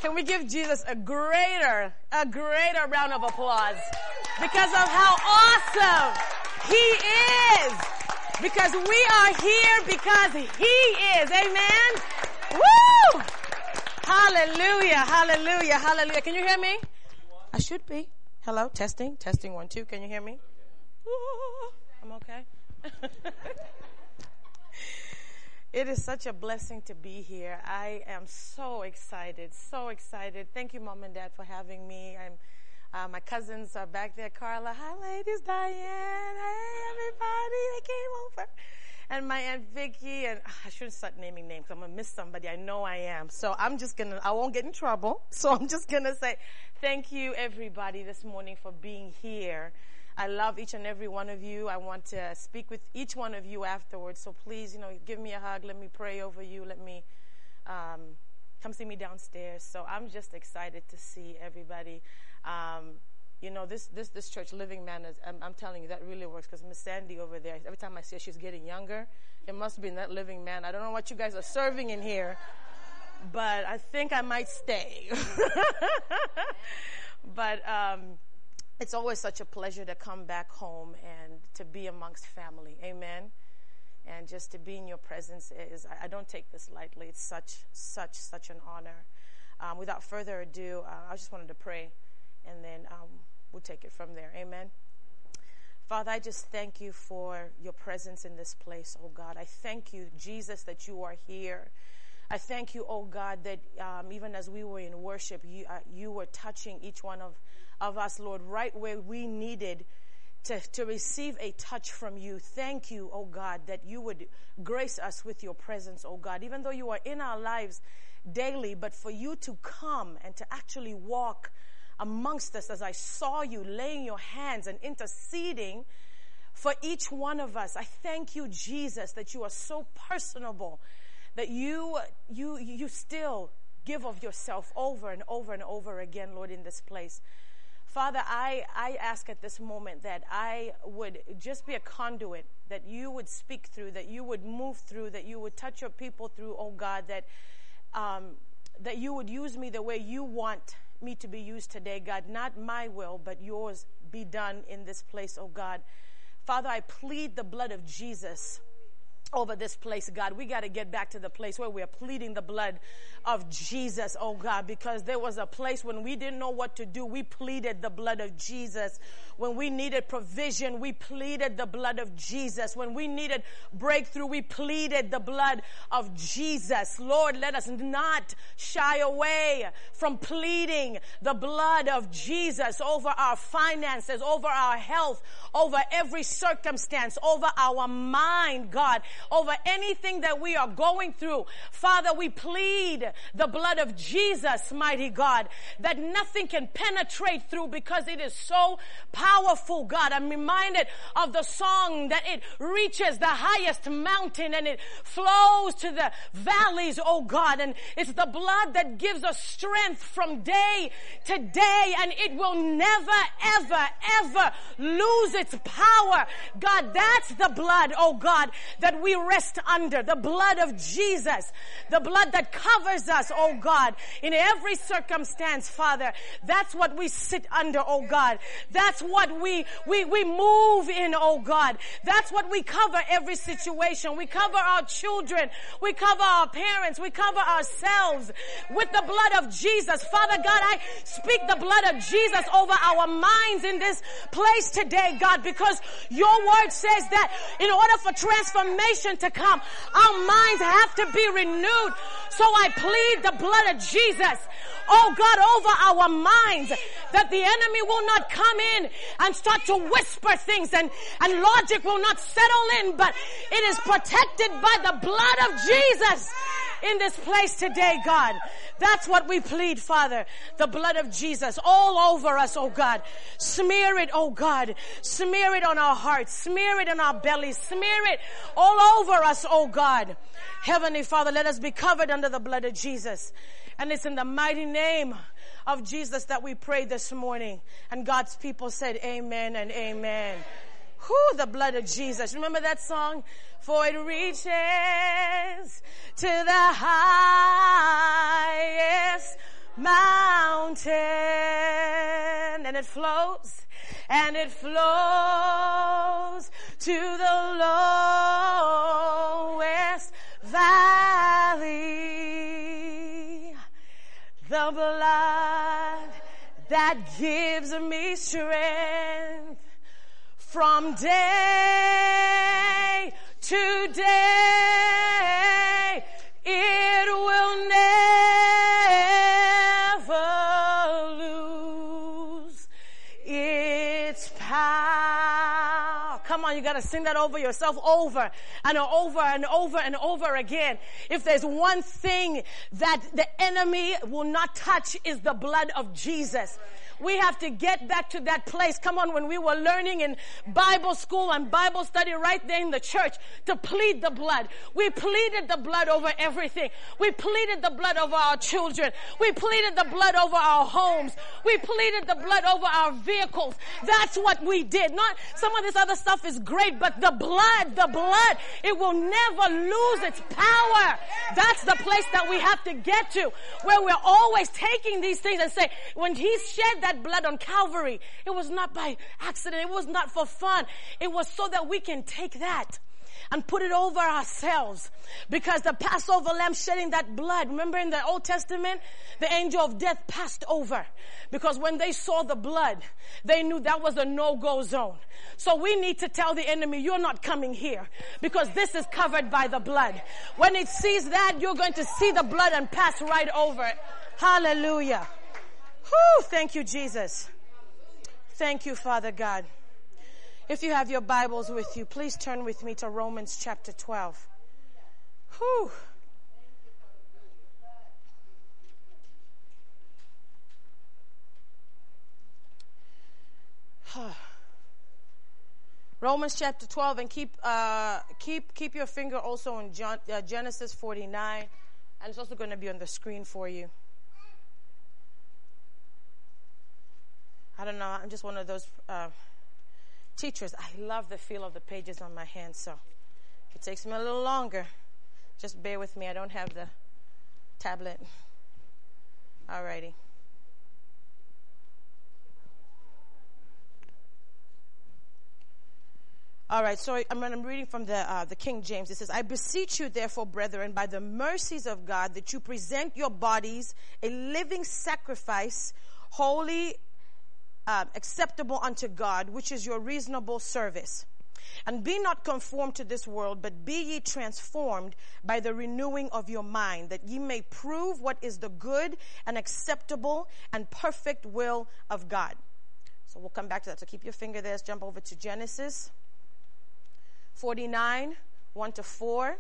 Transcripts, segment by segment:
Can we give Jesus a greater round of applause because of how awesome He is? Because we are here because He is. Amen? Woo! Hallelujah, hallelujah, hallelujah. Can you hear me? I should be. Hello, testing, 1, 2. Can you hear me? Ooh, I'm okay. It is such a blessing to be here. I am so excited, so excited. Thank you, Mom and Dad, for having me. My cousins are back there. Carla, hi, ladies. Diane, hey, everybody. They came over. And my Aunt Vicky, and I shouldn't start naming names. I'm going to miss somebody. I know I am. So I won't get in trouble. So I'm just going to say thank you, everybody, this morning for being here. I love each and every one of you. I want to speak with each one of you afterwards. So please, give me a hug. Let me pray over you. Let me come see me downstairs. So I'm just excited to see everybody. This church, Living Man, I'm telling you, that really works because Miss Sandy over there, every time I see her, she's getting younger. It must be in that Living Man. I don't know what you guys are serving in here, but I think I might stay. But it's always such a pleasure to come back home and to be amongst family. Amen. And just to be in your presence I don't take this lightly. It's such an honor. Without further ado, I just wanted to pray, and then we'll take it from there. Amen. Father, I just thank you for your presence in this place, oh God. I thank you, Jesus, that you are here. I thank you, oh God, that even as we were in worship, you were touching each one of us, Lord, right where we needed to receive a touch from you. Thank you, oh God, that you would grace us with your presence, oh God, even though you are in our lives daily, but for you to come and to actually walk amongst us, as I saw you laying your hands and interceding for each one of us. I thank you, Jesus, that you are so personable, that you still give of yourself over and over and over again, Lord, in this place. Father, I ask at this moment that I would just be a conduit, that you would speak through, that you would move through, that you would touch your people through, oh God, that you would use me the way you want me to be used today, God. Not my will, but yours be done in this place, oh God. Father, I plead the blood of Jesus over this place, God. We got to get back to the place where we're pleading the blood of Jesus, oh God, because there was a place when we didn't know what to do. We pleaded the blood of Jesus. When we needed provision, we pleaded the blood of Jesus. When we needed breakthrough, we pleaded the blood of Jesus. Lord, let us not shy away from pleading the blood of Jesus over our finances, over our health, over every circumstance, over our mind, God, over anything that we are going through. Father, we plead the blood of Jesus, mighty God, that nothing can penetrate through because it is so powerful, God. I'm reminded of the song that it reaches the highest mountain and it flows to the valleys, oh God. And it's the blood that gives us strength from day to day, and it will never, ever, ever lose its power. God, that's the blood, oh God, that we rest under. The blood of Jesus, the blood that covers us, oh God, in every circumstance, Father. That's what we sit under, oh God. That's what we move in, oh God. That's what we cover every situation. We cover our children. We cover our parents. We cover ourselves with the blood of Jesus. Father God, I speak the blood of Jesus over our minds in this place today, God, because your word says that in order for transformation to come, our minds have to be renewed. So I plead the blood of Jesus, oh God, over our minds, that the enemy will not come in and start to whisper things, and logic will not settle in, but it is protected by the blood of Jesus in this place today, God. That's what we plead, Father. The blood of Jesus all over us, oh God. Smear it, oh God. Smear it on our hearts. Smear it on our bellies. Smear it all over us, oh God. Heavenly Father, let us be covered under the blood of Jesus. And it's in the mighty name of Jesus that we pray this morning. And God's people said amen and amen. Whew, the blood of Jesus. Remember that song? For it reaches to the highest mountain, and it flows to the lowest valley. The blood that gives me strength from day to day, it will never lose its power. Come on, you gotta sing that over yourself over and over and over and over again. If there's one thing that the enemy will not touch, is the blood of Jesus. We have to get back to that place. Come on, when we were learning in Bible school and Bible study right there in the church, to plead the blood. We pleaded the blood over everything. We pleaded the blood over our children. We pleaded the blood over our homes. We pleaded the blood over our vehicles. That's what we did. Not some of this other stuff is great, but the blood, it will never lose its power. That's the place that we have to get to, where we're always taking these things and say, when he shed that blood on Calvary, it was not by accident. It was not for fun. It was so that we can take that and put it over ourselves. Because the Passover lamb shedding that blood, remember in the Old Testament, the angel of death passed over. Because when they saw the blood, they knew that was a no-go zone. So we need to tell the enemy, you're not coming here, because this is covered by the blood. When it sees that, you're going to see the blood and pass right over it. Hallelujah. Whew, thank you, Jesus. Thank you, Father God. If you have your Bibles with you, please turn with me to Romans chapter 12. Whew. Romans chapter 12, and keep your finger also on Genesis 49, and it's also going to be on the screen for you. I don't know, I'm just one of those teachers. I love the feel of the pages on my hands, so if it takes me a little longer, just bear with me. I don't have the tablet. Alrighty. All right, so I'm reading from the King James. It says, I beseech you, therefore, brethren, by the mercies of God, that you present your bodies a living sacrifice, holy, acceptable unto God, which is your reasonable service. And be not conformed to this world, but be ye transformed by the renewing of your mind, that ye may prove what is the good and acceptable and perfect will of God. So we'll come back to that. So keep your finger there. Let's jump over to Genesis 49, 1-4.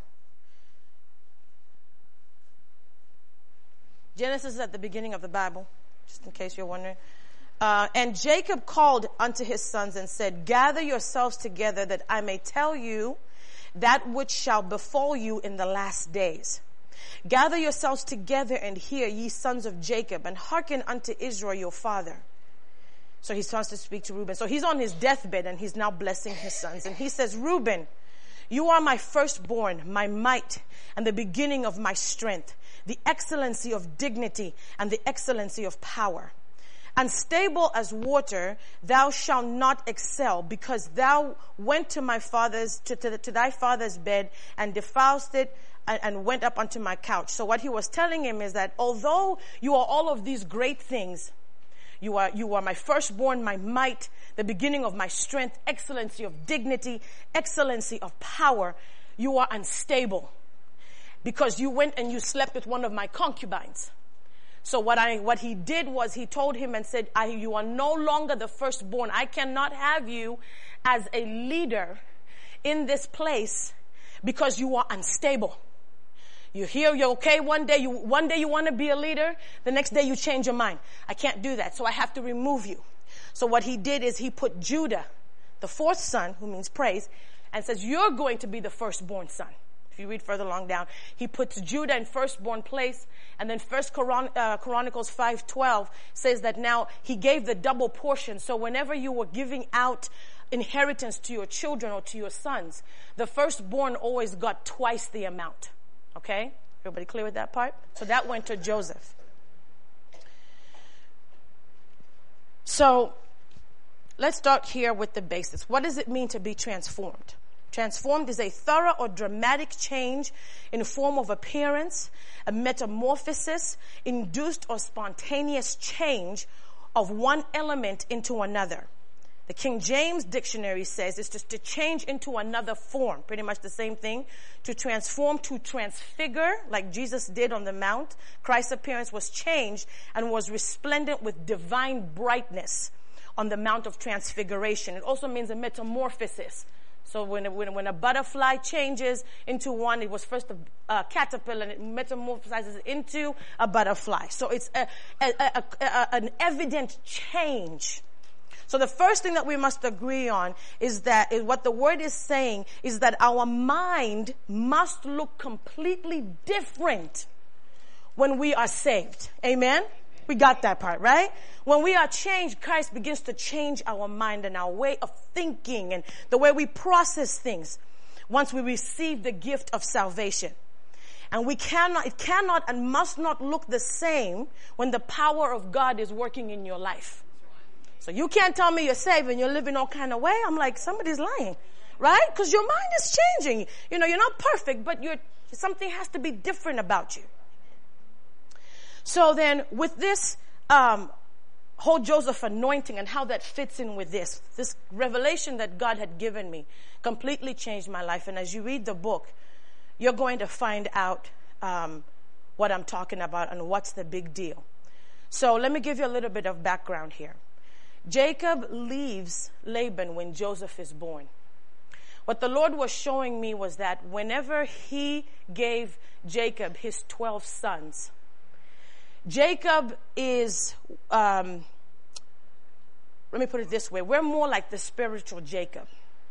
Genesis is at the beginning of the Bible, just in case you're wondering. And Jacob called unto his sons and said, gather yourselves together, that I may tell you that which shall befall you in the last days. Gather yourselves together and hear, ye sons of Jacob, and hearken unto Israel your father. So he starts to speak to Reuben. So he's on his deathbed and he's now blessing his sons. And he says, Reuben, you are my firstborn, my might, and the beginning of my strength, the excellency of dignity and the excellency of power. Unstable as water, thou shalt not excel, because thou went to my father's, to thy father's bed and defiled it and went up unto my couch. So what he was telling him is that although you are all of these great things, you are my firstborn, my might, the beginning of my strength, excellency of dignity, excellency of power, you are unstable because you went and you slept with one of my concubines. So what he did was he told him and said, you are no longer the firstborn. I cannot have you as a leader in this place because you are unstable. You hear you're okay one day you want to be a leader, the next day you change your mind. I can't do that, so I have to remove you. So what he did is he put Judah, the fourth son, who means praise, and says, you're going to be the firstborn son. If you read further along down, he puts Judah in firstborn place, and then First Chronicles 5:12 says that now he gave the double portion. So whenever you were giving out inheritance to your children or to your sons, the firstborn always got twice the amount. Okay? Everybody clear with that part? So that went to Joseph. So let's start here with the basics. What does it mean to be transformed? Transformed is a thorough or dramatic change in form of appearance, a metamorphosis, induced or spontaneous change of one element into another. The King James Dictionary says it's just to change into another form, pretty much the same thing. To transform, to transfigure, like Jesus did on the Mount. Christ's appearance was changed and was resplendent with divine brightness on the Mount of Transfiguration. It also means a metamorphosis. So when a butterfly changes into one, it was first a caterpillar and it metamorphosizes into a butterfly. So it's an evident change. So the first thing that we must agree on is what the word is saying is that our mind must look completely different when we are saved. Amen? We got that part, right? When we are changed, Christ begins to change our mind and our way of thinking and the way we process things once we receive the gift of salvation. And it cannot and must not look the same when the power of God is working in your life. So you can't tell me you're saved and you're living all kind of way. I'm like, somebody's lying, right? Because your mind is changing. You know, you're not perfect, but something has to be different about you. So then with this whole Joseph anointing and how that fits in with this revelation that God had given me completely changed my life. And as you read the book, you're going to find out what I'm talking about and what's the big deal. So let me give you a little bit of background here. Jacob leaves Laban when Joseph is born. What the Lord was showing me was that whenever he gave Jacob his 12 sons, Jacob is, let me put it this way, we're more like the spiritual Jacob.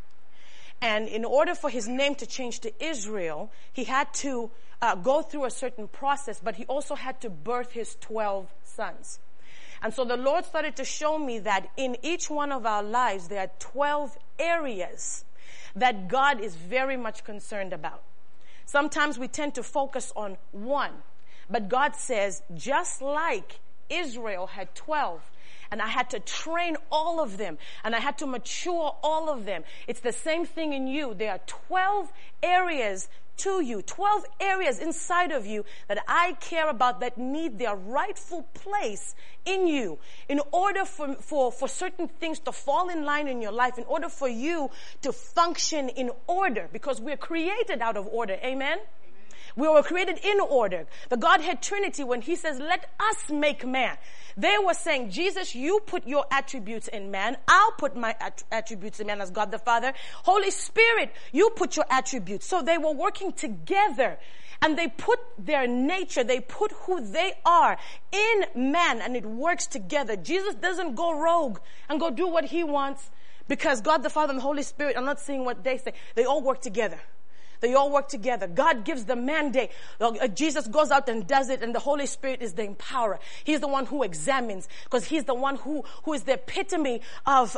And in order for his name to change to Israel, he had to go through a certain process, but he also had to birth his 12 sons. And so the Lord started to show me that in each one of our lives, there are 12 areas that God is very much concerned about. Sometimes we tend to focus on one. But God says, just like Israel had 12, and I had to train all of them, and I had to mature all of them, it's the same thing in you. There are 12 areas to you, 12 areas inside of you that I care about that need their rightful place in you in order for certain things to fall in line in your life, in order for you to function in order, because we're created out of order. Amen? We were created in order. The Godhead Trinity, when he says, let us make man, they were saying, Jesus, you put your attributes in man. I'll put my attributes in man as God the Father. Holy Spirit, you put your attributes. So they were working together. And they put their nature, they put who they are in man, and it works together. Jesus doesn't go rogue and go do what he wants, because God the Father and the Holy Spirit are not saying what they say. They all work together. They all work together. God gives the mandate. Jesus goes out and does it, and the Holy Spirit is the empowerer. He's the one who examines, because he's the one who is the epitome of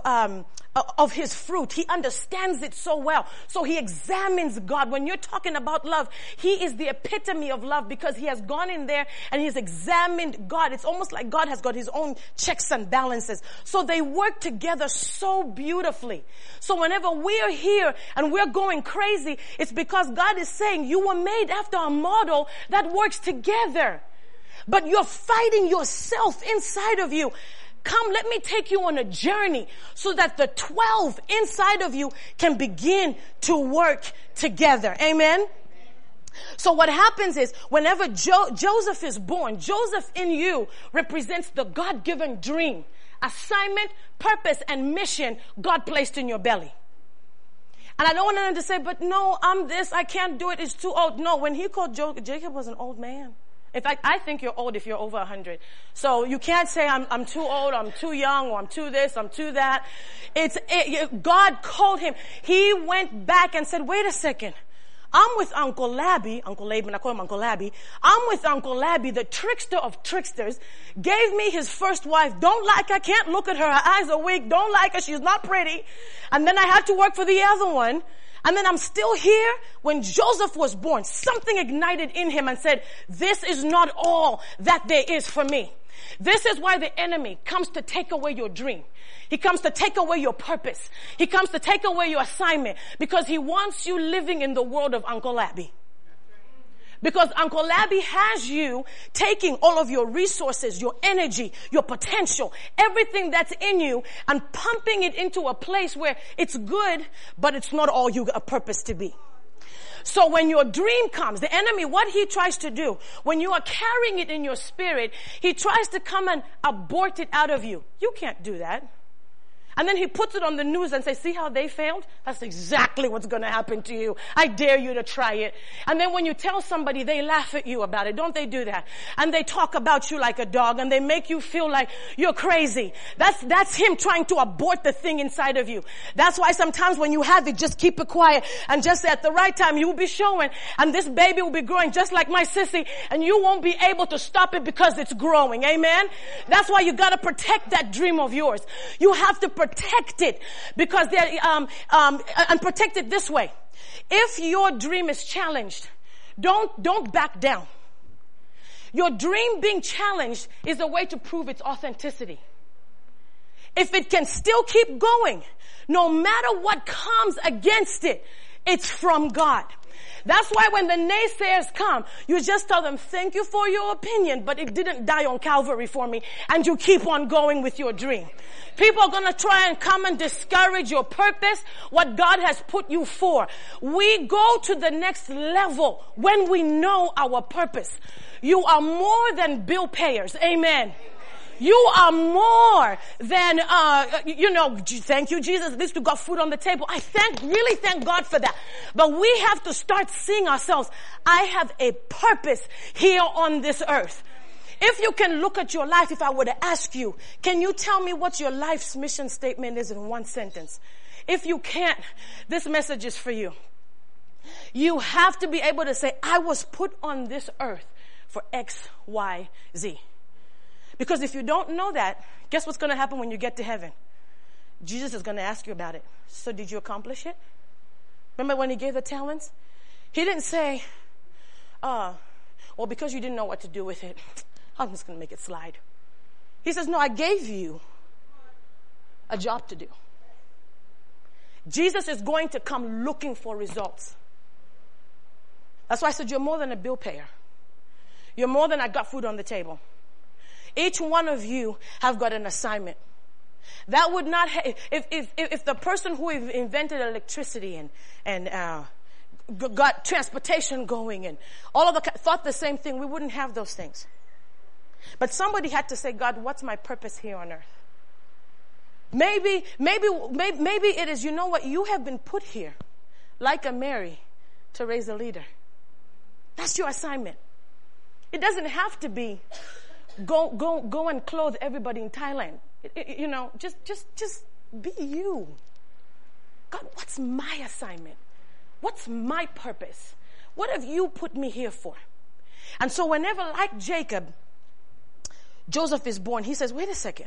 his fruit. He understands it so well. So he examines God. When you're talking about love, he is the epitome of love, because he has gone in there and he's examined God. It's almost like God has got his own checks and balances. So they work together so beautifully. So whenever we're here and we're going crazy, it's because God is saying you were made after a model that works together. But you're fighting yourself inside of you. Come, let me take you on a journey so that the 12 inside of you can begin to work together. Amen? So what happens is, whenever Joseph is born, Joseph in you represents the God-given dream, assignment, purpose, and mission God placed in your belly. And I don't want them to say, but no, I'm this, I can't do it, it's too old. No, when he called Jacob was an old man. In fact, I think you're old if you're over 100. So you can't say I'm too old, I'm too young, or I'm too this, I'm too that. God called him. He went back and said, wait a second. I'm with Uncle Labby, Uncle Laban, I call him Uncle Labby. I'm with Uncle Labby, the trickster of tricksters, gave me his first wife. Don't like her, can't look at her, her eyes are weak, don't like her, she's not pretty. And then I had to work for the other one. And then I'm still here. When Joseph was born, something ignited in him and said, this is not all that there is for me. This is why the enemy comes to take away your dream. He comes to take away your purpose. He comes to take away your assignment because he wants you living in the world of Uncle Abby. Because Uncle Abby has you taking all of your resources, your energy, your potential, everything that's in you and pumping it into a place where it's good, but it's not all you are purposed to be. So when your dream comes, the enemy, what he tries to do, when you are carrying it in your spirit, he tries to come and abort it out of you. You can't do that. And then he puts it on the news and says, see how they failed? That's exactly what's going to happen to you. I dare you to try it. And then when you tell somebody, they laugh at you about it. Don't they do that? And they talk about you like a dog and they make you feel like you're crazy. That's him trying to abort the thing inside of you. That's why sometimes when you have it, just keep it quiet and just at the right time you will be showing and this baby will be growing just like my sissy and you won't be able to stop it because it's growing. Amen? That's why you got to protect that dream of yours. You have to protect it because and protect it this way. If your dream is challenged, don't back down. Your dream being challenged is a way to prove its authenticity. If it can still keep going, no matter what comes against it, it's from God. That's why when the naysayers come, you just tell them, thank you for your opinion, but it didn't die on Calvary for me. And you keep on going with your dream. People are going to try and come and discourage your purpose, what God has put you for. We go to the next level when we know our purpose. You are more than bill payers. Amen. You are more than, thank you, Jesus. At least we got food on the table. I really thank God for that. But we have to start seeing ourselves. I have a purpose here on this earth. If you can look at your life, if I were to ask you, can you tell me what your life's mission statement is in one sentence? If you can't, this message is for you. You have to be able to say, I was put on this earth for X, Y, Z. Because if you don't know that, guess what's going to happen when you get to heaven? Jesus is going to ask you about it. So did you accomplish it? Remember when he gave the talents? He didn't say, well, because you didn't know what to do with it, I'm just going to make it slide. He says, no, I gave you a job to do. Jesus is going to come looking for results. That's why I said you're more than a bill payer. You're more than I got food on the table. Each one of you have got an assignment. That would not if the person who invented electricity and got transportation going and all of the thought the same thing, we wouldn't have those things. But somebody had to say, God, what's my purpose here on earth? Maybe it is, you know what, you have been put here like a Mary to raise a leader. That's your assignment. It doesn't have to be go and clothe everybody in Thailand. Just be you. God, what's my assignment? What's my purpose? What have you put me here for? And so whenever, like Jacob, Joseph is born, he says, wait a second.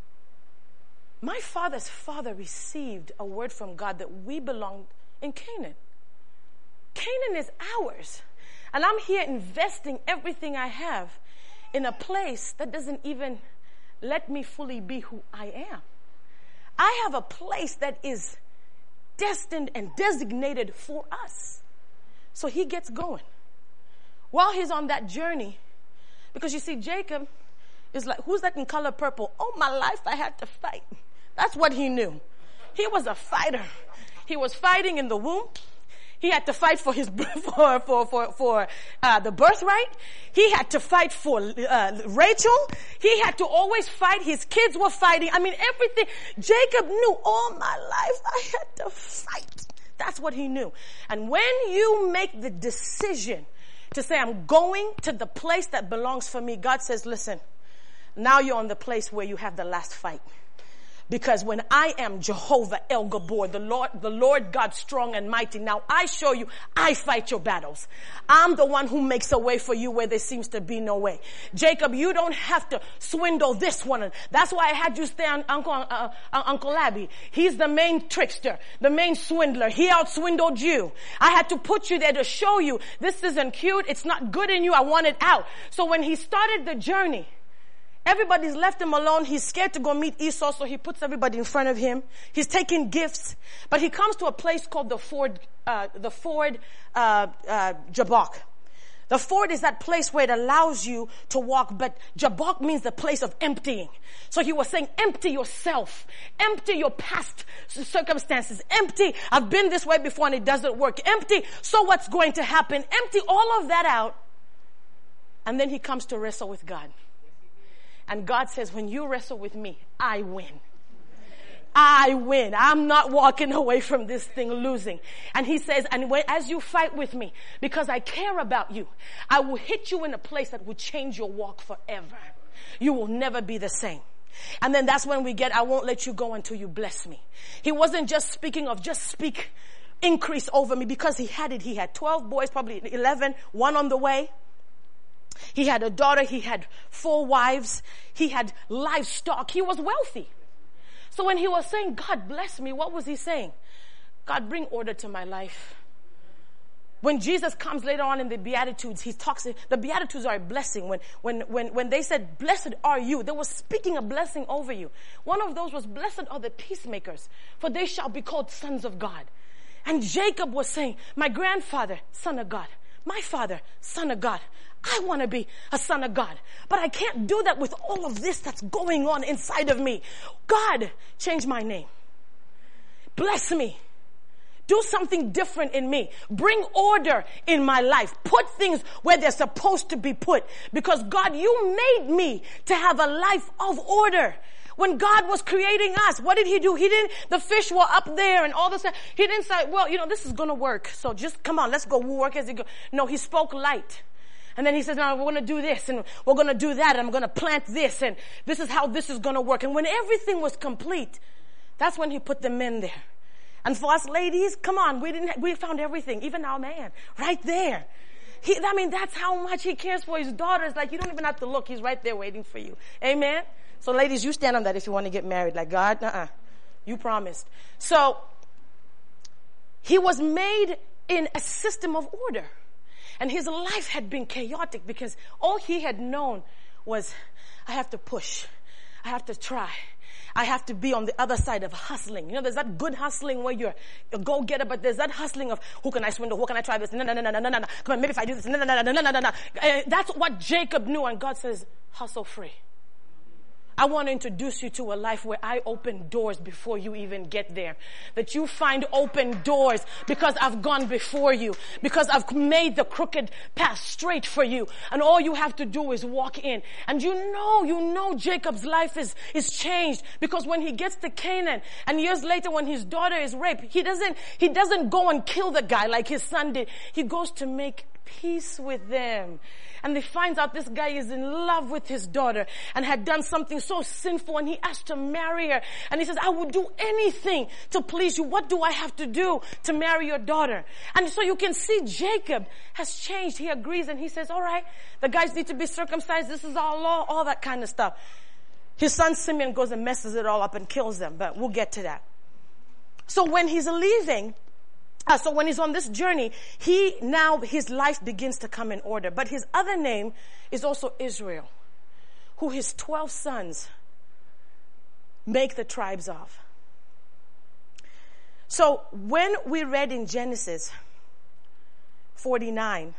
My father's father received a word from God that we belonged in Canaan. Canaan is ours. And I'm here investing everything I have in a place that doesn't even let me fully be who I am. I have a place that is destined and designated for us. So he gets going. While he's on that journey, because you see, Jacob is like, who's that in color purple? All my life I had to fight. That's what he knew. He was a fighter. He was fighting in the womb. He had to fight for his for the birthright. He had to fight for Rachel. He had to always fight. His kids were fighting. I mean, everything. Jacob knew all my life I had to fight. That's what he knew. And when you make the decision to say, I'm going to the place that belongs for me, God says, listen, now you're on the place where you have the last fight. Because when I am Jehovah El Gabor, the Lord God strong and mighty, now I show you, I fight your battles. I'm the one who makes a way for you where there seems to be no way. Jacob, you don't have to swindle this one. That's why I had you stay on Uncle Abby. He's the main trickster, the main swindler. He out-swindled you. I had to put you there to show you this isn't cute. It's not good in you. I want it out. So when he started the journey, Everybody's left him alone. He's scared to go meet Esau, so he puts everybody in front of him. He's taking gifts, but he comes to a place called the ford Jabbok. The ford is that place where it allows you to walk, but Jabbok means the place of emptying. So he was saying, empty yourself. Empty your past circumstances. Empty. I've been this way before and it doesn't work. Empty. So what's going to happen? Empty all of that out. And then he comes to wrestle with God. And God says, when you wrestle with me, I win. I win. I'm not walking away from this thing losing. And he says, and as you fight with me, because I care about you, I will hit you in a place that will change your walk forever. You will never be the same. And then that's when we get, I won't let you go until you bless me. He wasn't just speaking of just speak increase over me, because he had it. He had 12 boys, probably 11, one on the way. He had a daughter. He had 4 wives. He had livestock. He was wealthy. So when he was saying, God bless me, what was he saying? God, bring order to my life. When Jesus comes later on in the Beatitudes, he talks, the Beatitudes are a blessing. When they said, blessed are you, they were speaking a blessing over you. One of those was, blessed are the peacemakers, for they shall be called sons of God. And Jacob was saying, my grandfather, son of God. My father, son of God. I want to be a son of God. But I can't do that with all of this that's going on inside of me. God, change my name. Bless me. Do something different in me. Bring order in my life. Put things where they're supposed to be put. Because God, you made me to have a life of order. When God was creating us, what did he do? The fish were up there and all this. He didn't say, well, this is going to work. So just come on, let's go. We'll work as it goes. No, he spoke light. And then he says, now we're going to do this and we're going to do that and I'm going to plant this and this is how this is going to work. And when everything was complete, that's when he put the men there. And for us ladies, come on, we found everything, even our man, right there. That's how much he cares for his daughters. Like, you don't even have to look. He's right there waiting for you. Amen? So ladies, you stand on that if you want to get married. Like, God, you promised. So, he was made in a system of order. And his life had been chaotic because all he had known was, I have to push. I have to try. I have to be on the other side of hustling. There's that good hustling where you're a go-getter, but there's that hustling of, who can I swindle? Who can I try this? No. Come on, maybe if I do this. No. That's what Jacob knew. And God says, hustle free. I want to introduce you to a life where I open doors before you even get there. That you find open doors because I've gone before you. Because I've made the crooked path straight for you. And all you have to do is walk in. And you know Jacob's life is changed. Because when he gets to Canaan and years later when his daughter is raped, he doesn't go and kill the guy like his son did. He goes to make peace with them. And he finds out this guy is in love with his daughter and had done something so sinful and he asked to marry her. And he says, I would do anything to please you. What do I have to do to marry your daughter? And so you can see Jacob has changed. He agrees and he says, all right, the guys need to be circumcised. This is our law, all that kind of stuff. His son Simeon goes and messes it all up and kills them, but we'll get to that. So when he's leaving, so when he's on this journey, his life begins to come in order. But his other name is also Israel, who his 12 sons make the tribes of. So when we read in Genesis 49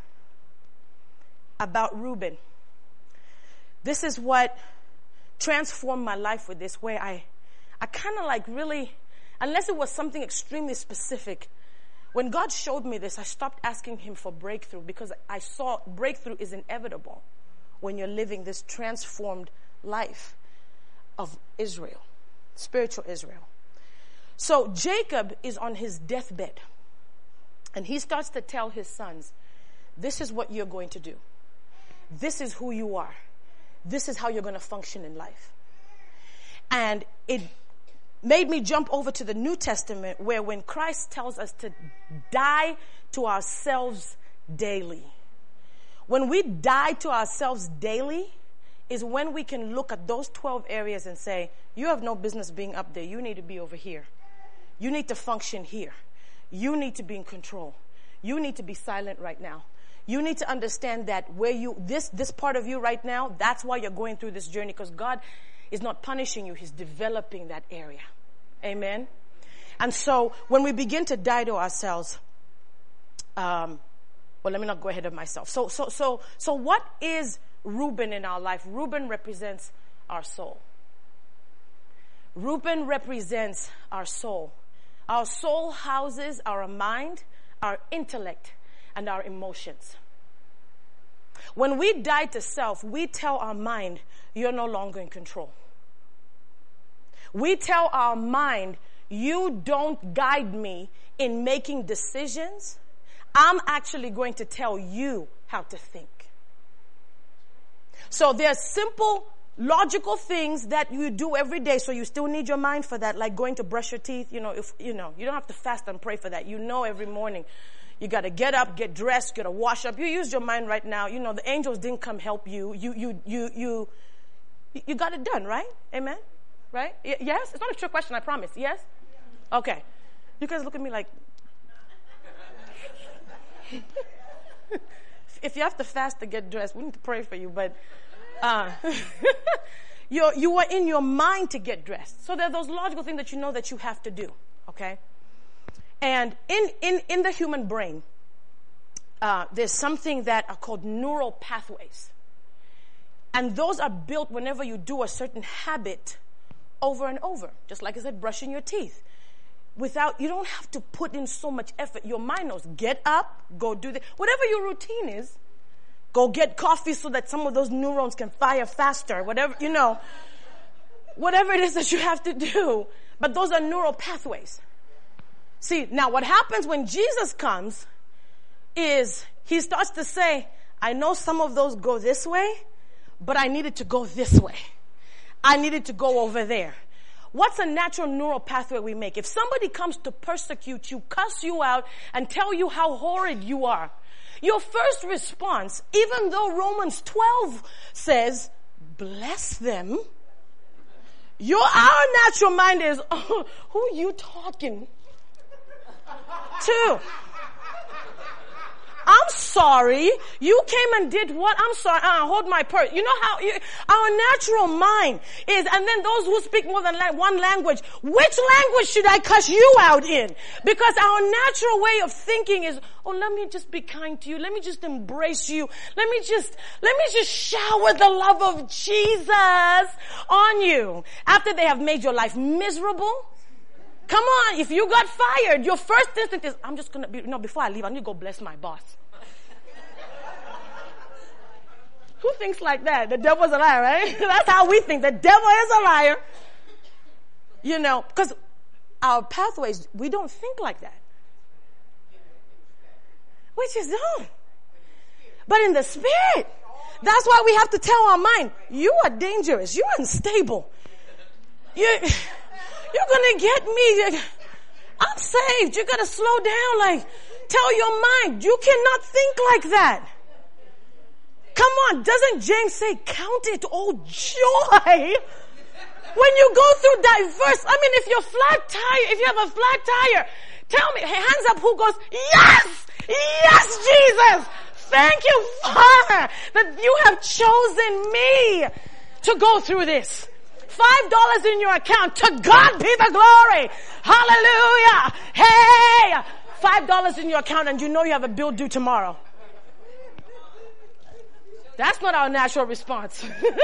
about Reuben, this is what transformed my life with this, where I kind of like really, unless it was something extremely specific, when God showed me this, I stopped asking him for breakthrough because I saw breakthrough is inevitable when you're living this transformed life of Israel, spiritual Israel. So Jacob is on his deathbed and he starts to tell his sons, this is what you're going to do. This is who you are. This is how you're going to function in life. And it made me jump over to the New Testament where when Christ tells us to die to ourselves daily. When we die to ourselves daily is when we can look at those 12 areas and say, you have no business being up there. You need to be over here. You need to function here. You need to be in control. You need to be silent right now. you need to understand that this part of you right now, that's why you're going through this journey, because God is not punishing you. He's developing that area. Amen. And so when we begin to die to ourselves, well, let me not go ahead of myself. So what is Reuben in our life? Reuben represents our soul. Reuben represents our soul. Our soul houses our mind, our intellect, and our emotions. When we die to self, we tell our mind, you're no longer in control. We tell our mind, you don't guide me in making decisions. I'm actually going to tell you how to think. So there's simple, logical things that you do every day. So you still need your mind for that, like going to brush your teeth. You don't have to fast and pray for that. Every morning you got to get up, get dressed, get a wash up. You use your mind right now. The angels didn't come help you. You got it done, right? Amen. Right? Yes? It's not a trick question, I promise. Yes? Okay. You guys look at me like, if you have to fast to get dressed, we need to pray for you, but you are in your mind to get dressed. So there are those logical things that you know that you have to do, okay? And in the human brain, there's something that are called neural pathways. And those are built whenever you do a certain habit over and over. Just like I said, brushing your teeth. You don't have to put in so much effort. Your mind knows, get up, go do that. Whatever your routine is, go get coffee so that some of those neurons can fire faster. Whatever it is that you have to do. But those are neural pathways. See, now what happens when Jesus comes is he starts to say, I know some of those go this way, but I needed to go this way. I needed to go over there. What's a natural neural pathway we make? If somebody comes to persecute you, cuss you out, and tell you how horrid you are, your first response, even though Romans 12 says, bless them, our natural mind is, oh, who are you talking to? I'm sorry. You came and did what? I'm sorry. Hold my purse. You know how our natural mind is, and then those who speak more than one language, which language should I cuss you out in? Because our natural way of thinking is, oh, let me just be kind to you. Let me just embrace you. Let me just shower the love of Jesus on you. After they have made your life miserable, come on, if you got fired, your first instinct is, I'm just going to before I leave, I need to go bless my boss. Who thinks like that? The devil's a liar, right? That's how we think. The devil is a liar. Because our pathways, we don't think like that. We just don't. But in the spirit, that's why we have to tell our mind, you are dangerous. You're unstable. You're going to get me. I'm saved. You got to slow down. Tell your mind, you cannot think like that. Come on. Doesn't James say, count it all joy when you go through diverse? if you have a flat tire, tell me, hands up who goes, yes, Jesus. Thank you, Father, that you have chosen me to go through this. $5 in your account. To God be the glory. Hallelujah. Hey, $5 in your account and you know you have a bill due tomorrow. That's not our natural response.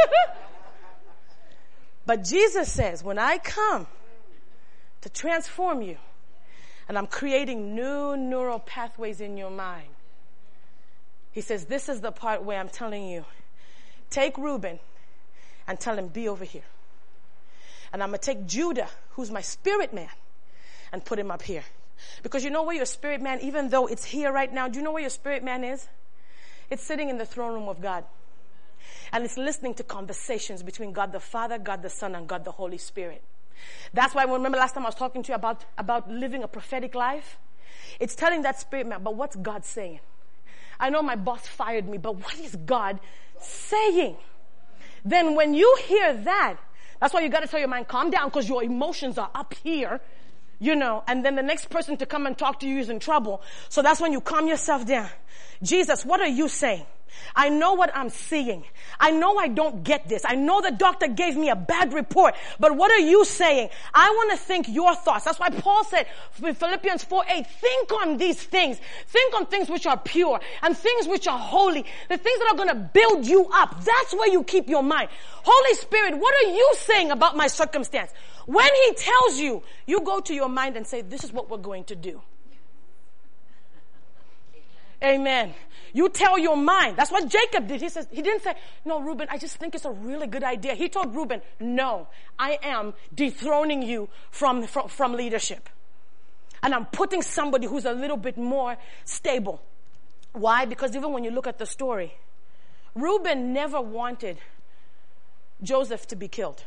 But Jesus says, when I come to transform you and I'm creating new neural pathways in your mind, he says, this is the part where I'm telling you, take Reuben and tell him, be over here. And I'm going to take Judah, who's my spirit man, and put him up here. Because you know where your spirit man, even though it's here right now, do you know where your spirit man is? It's sitting in the throne room of God. And it's listening to conversations between God the Father, God the Son, and God the Holy Spirit. That's why, remember last time I was talking to you about living a prophetic life? It's telling that spirit man, but what's God saying? I know my boss fired me, but what is God saying? Then when you hear that, that's why you got to tell your mind, calm down, because your emotions are up here. And then the next person to come and talk to you is in trouble. So that's when you calm yourself down. Jesus, what are you saying? I know what I'm seeing. I know I don't get this. I know the doctor gave me a bad report, but what are you saying? I want to think your thoughts. That's why Paul said in Philippians 4:8, think on these things. Think on things which are pure and things which are holy. The things that are going to build you up. That's where you keep your mind. Holy Spirit, what are you saying about my circumstance? When he tells you, you go to your mind and say, this is what we're going to do. Amen. You tell your mind. That's what Jacob did. He didn't say, no, Reuben, I just think it's a really good idea. He told Reuben, no, I am dethroning you from leadership. And I'm putting somebody who's a little bit more stable. Why? Because even when you look at the story, Reuben never wanted Joseph to be killed.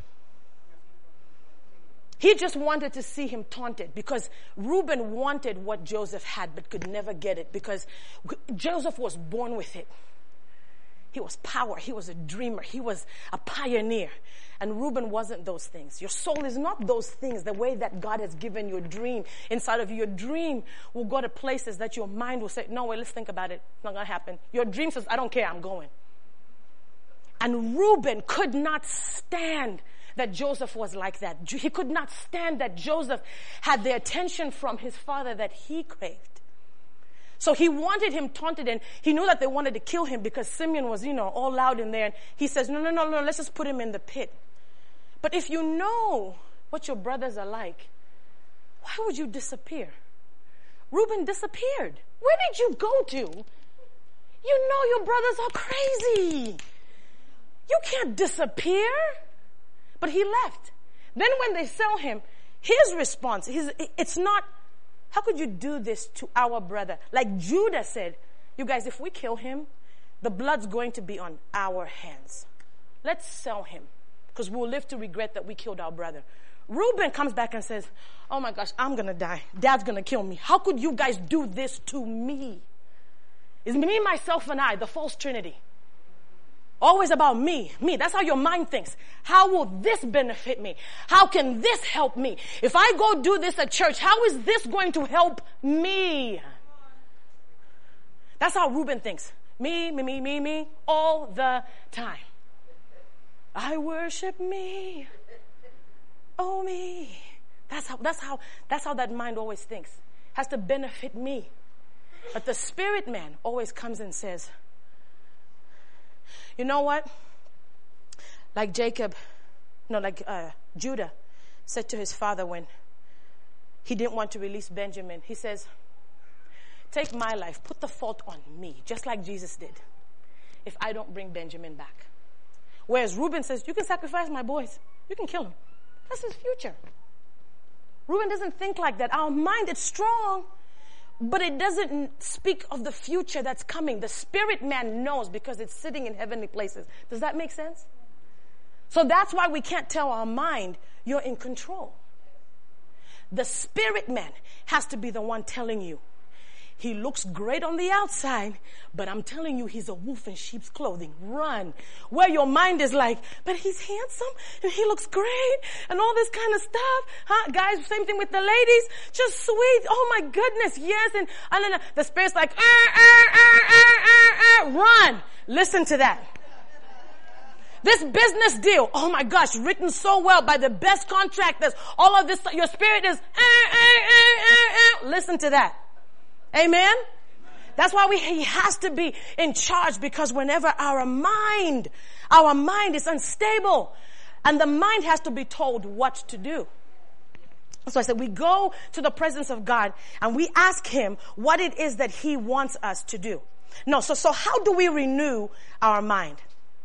He just wanted to see him taunted because Reuben wanted what Joseph had but could never get it because Joseph was born with it. He was power. He was a dreamer. He was a pioneer. And Reuben wasn't those things. Your soul is not those things, the way that God has given your dream inside of you. Your dream will go to places that your mind will say, no, wait, let's think about it. It's not going to happen. Your dream says, I don't care, I'm going. And Reuben could not stand that Joseph was like that. He could not stand that Joseph had the attention from his father that he craved. So he wanted him taunted, and he knew that they wanted to kill him because Simeon was, all loud in there. And he says, no, let's just put him in the pit. But if you know what your brothers are like, why would you disappear? Reuben disappeared. Where did you go to? You know your brothers are crazy. You can't disappear. But he left. Then when they sell him, his response, it's not, how could you do this to our brother? Like Judah said, you guys, if we kill him, the blood's going to be on our hands. Let's sell him because we'll live to regret that we killed our brother. Reuben comes back and says, oh my gosh, I'm going to die. Dad's going to kill me. How could you guys do this to me? It's me, myself, and I, the false trinity. Always about me. That's how your mind thinks. How will this benefit me? How can this help me? If I go do this at church, how is this going to help me? That's how Reuben thinks. Me, all the time. I worship me. Oh, me. That's how that mind always thinks. Has to benefit me. But the spirit man always comes and says, you know what? Like Judah said to his father when he didn't want to release Benjamin. He says, take my life, put the fault on me, just like Jesus did, if I don't bring Benjamin back. Whereas Reuben says, you can sacrifice my boys. You can kill him. That's his future. Reuben doesn't think like that. Our mind is strong, but it doesn't speak of the future that's coming. The spirit man knows because it's sitting in heavenly places. Does that make sense? So that's why we can't tell our mind, you're in control. The spirit man has to be the one telling you. He looks great on the outside, but I'm telling you, he's a wolf in sheep's clothing. Run. Where your mind is like, but he's handsome and he looks great and all this kind of stuff. Huh? Guys, same thing with the ladies. Just sweet. Oh my goodness. Yes. And the spirit's like, run. Listen to that. This business deal, oh my gosh, written so well by the best contractors. All of this, your spirit is, listen to that. Amen? That's why he has to be in charge, because whenever our mind is unstable, and the mind has to be told what to do. So I said, we go to the presence of God and we ask him what it is that he wants us to do. No, so how do we renew our mind?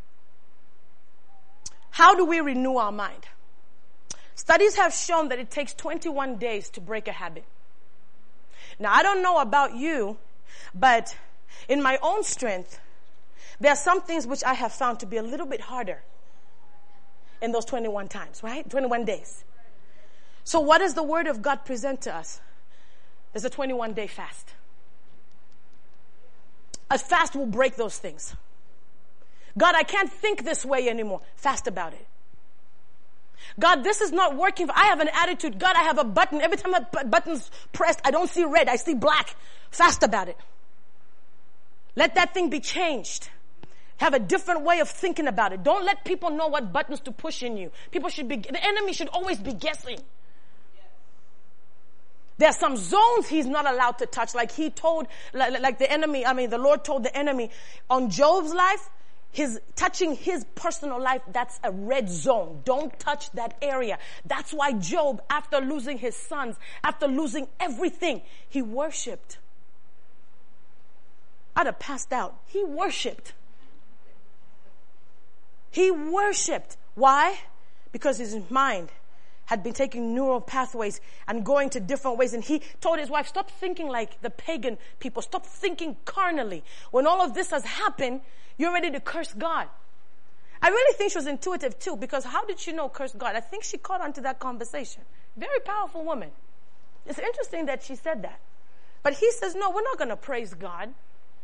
How do we renew our mind? Studies have shown that it takes 21 days to break a habit. Now, I don't know about you, but in my own strength, there are some things which I have found to be a little bit harder in those 21 times, right? 21 days. So what does the Word of God present to us? There's a 21-day fast. A fast will break those things. God, I can't think this way anymore. Fast about it. God, this is not working. I have an attitude. God, I have a button. Every time a button's pressed, I don't see red. I see black. Fast about it. Let that thing be changed. Have a different way of thinking about it. Don't let people know what buttons to push in you. The enemy should always be guessing. There are some zones he's not allowed to touch. Like he told, like the Lord told the enemy on Job's life, touching his personal life, that's a red zone. Don't touch that area. That's why Job, after losing his sons, after losing everything, he worshiped. I'd have passed out. He worshiped. He worshiped. Why? Because his mind had been taking neural pathways and going to different ways. And he told his wife, stop thinking like the pagan people. Stop thinking carnally. When all of this has happened, you're ready to curse God. I really think she was intuitive too, because how did she know curse God? I think she caught on to that conversation. Very powerful woman. It's interesting that she said that. But he says, no, we're not going to praise God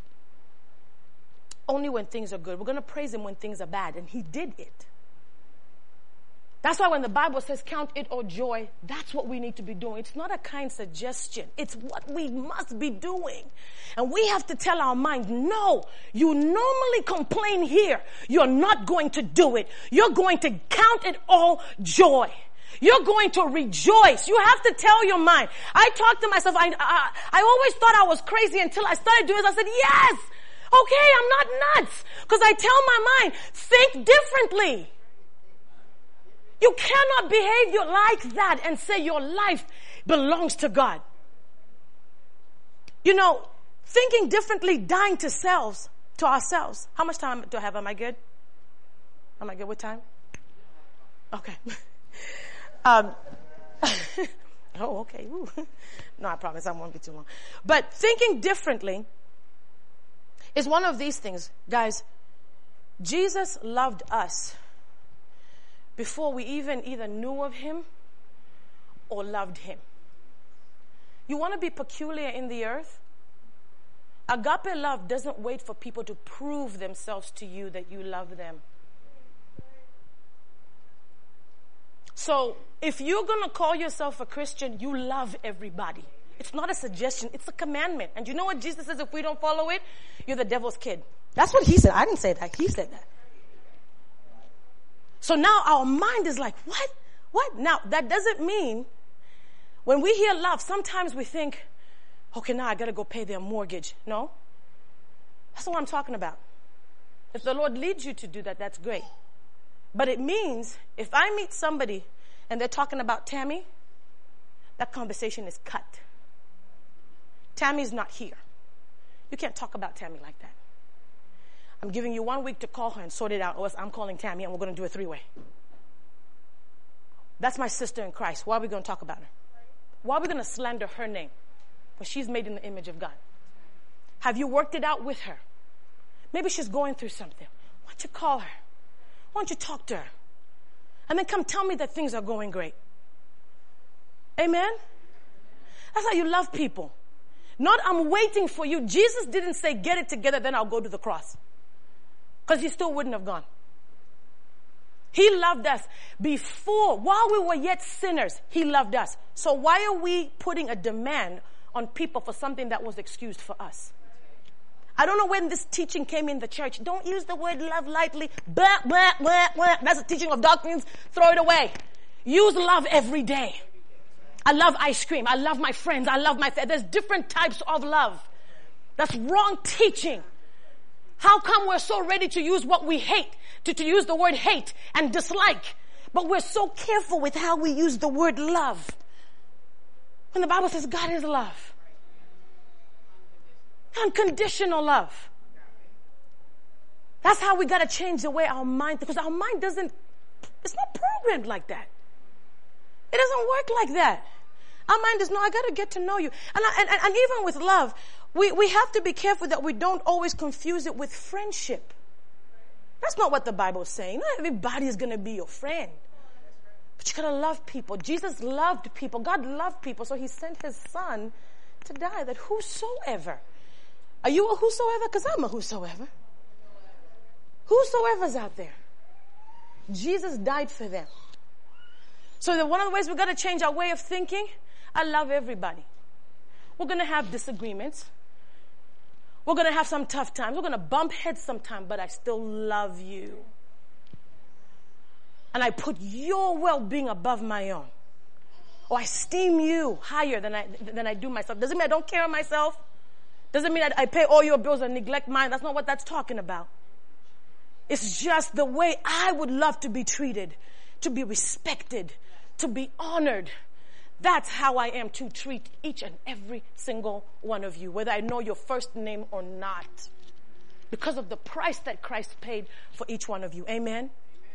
only when things are good. We're going to praise him when things are bad. And he did it. That's why when the Bible says count it all joy, that's what we need to be doing. It's not a kind suggestion. It's what we must be doing. And we have to tell our mind, no, you normally complain here. You're not going to do it. You're going to count it all joy. You're going to rejoice. You have to tell your mind. I talk to myself. I always thought I was crazy until I started doing this. I said, yes, okay, I'm not nuts. Because I tell my mind, think differently. You cannot behave like that and say your life belongs to God. You know, thinking differently, dying to ourselves. How much time do I have? Am I good? Am I good with time? Okay. Oh, okay. Ooh. No, I promise I won't be too long. But thinking differently is one of these things. Guys, Jesus loved us before we even either knew of him or loved him. You want to be peculiar in the earth? Agape love doesn't wait for people to prove themselves to you that you love them. So if you're going to call yourself a Christian, you love everybody. It's not a suggestion. It's a commandment. And you know what Jesus says? If we don't follow it, you're the devil's kid. That's what he said. I didn't say that. He said that. So now our mind is like, what? What? Now, that doesn't mean when we hear love, sometimes we think, okay, now I got to go pay their mortgage. No. That's what I'm talking about. If the Lord leads you to do that, that's great. But it means if I meet somebody and they're talking about Tammy, that conversation is cut. Tammy's not here. You can't talk about Tammy like that. I'm giving you 1 week to call her and sort it out, or else I'm calling Tammy and we're going to do a 3-way. That's my sister in Christ. Why are we going to talk about her? Why are we going to slander her name when she's made in the image of God? Have you worked it out with her? Maybe she's going through something. Why don't you call her? Why don't you talk to her? And then come tell me that things are going great. Amen? That's how you love people. Not I'm waiting for you. Jesus didn't say get it together, then I'll go to the cross. Because he still wouldn't have gone. He loved us before, while we were yet sinners, he loved us. So why are we putting a demand on people for something that was excused for us? I don't know when this teaching came in the church. Don't use the word love lightly. Blah, blah, blah, blah. That's a teaching of doctrines. Throw it away. Use love every day. I love ice cream. I love my friends. I love my... There's different types of love. That's wrong teaching. How come we're so ready to use what we hate, to use the word hate and dislike, but we're so careful with how we use the word love? When the Bible says God is love. Unconditional love. That's how we got to change the way our mind, because our mind it's not programmed like that. It doesn't work like that. Our mind is, no, I got to get to know you. And even with love, we have to be careful that we don't always confuse it with friendship. That's not what the Bible is saying. Not everybody is going to be your friend. But you got to love people. Jesus loved people. God loved people. So he sent his son to die, that whosoever. Are you a whosoever? Because I'm a whosoever. Whosoever's out there. Jesus died for them. So that one of the ways we're going to change our way of thinking, I love everybody. We're going to have disagreements. We're going to have some tough times. We're going to bump heads sometime, but I still love you. And I put your well-being above my own. Or I esteem you higher than I do myself. Doesn't mean I don't care of myself. Doesn't mean I pay all your bills and neglect mine. That's not what that's talking about. It's just the way I would love to be treated, to be respected, to be honored. That's how I am to treat each and every single one of you, whether I know your first name or not, because of the price that Christ paid for each one of you. Amen?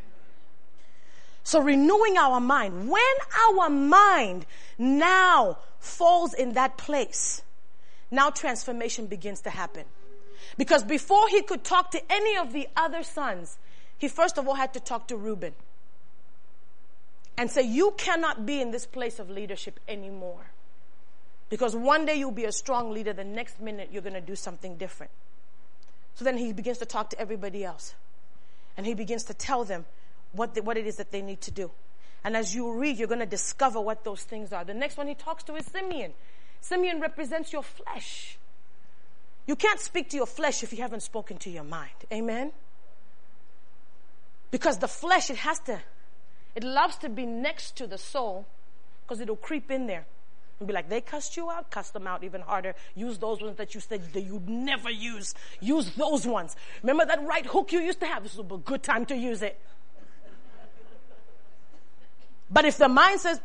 So renewing our mind. When our mind now falls in that place, now transformation begins to happen. Because before he could talk to any of the other sons, he first of all had to talk to Reuben and say, you cannot be in this place of leadership anymore. Because one day you'll be a strong leader, the next minute you're going to do something different. So then he begins to talk to everybody else. And he begins to tell them what it is that they need to do. And as you read, you're going to discover what those things are. The next one he talks to is Simeon. Simeon represents your flesh. You can't speak to your flesh if you haven't spoken to your mind. Amen? Because the flesh, it loves to be next to the soul because it'll creep in there and be like, they cussed you out, cuss them out even harder. Use those ones that you said that you'd never use. Use those ones. Remember that right hook you used to have? This will be a good time to use it. But if the mind says,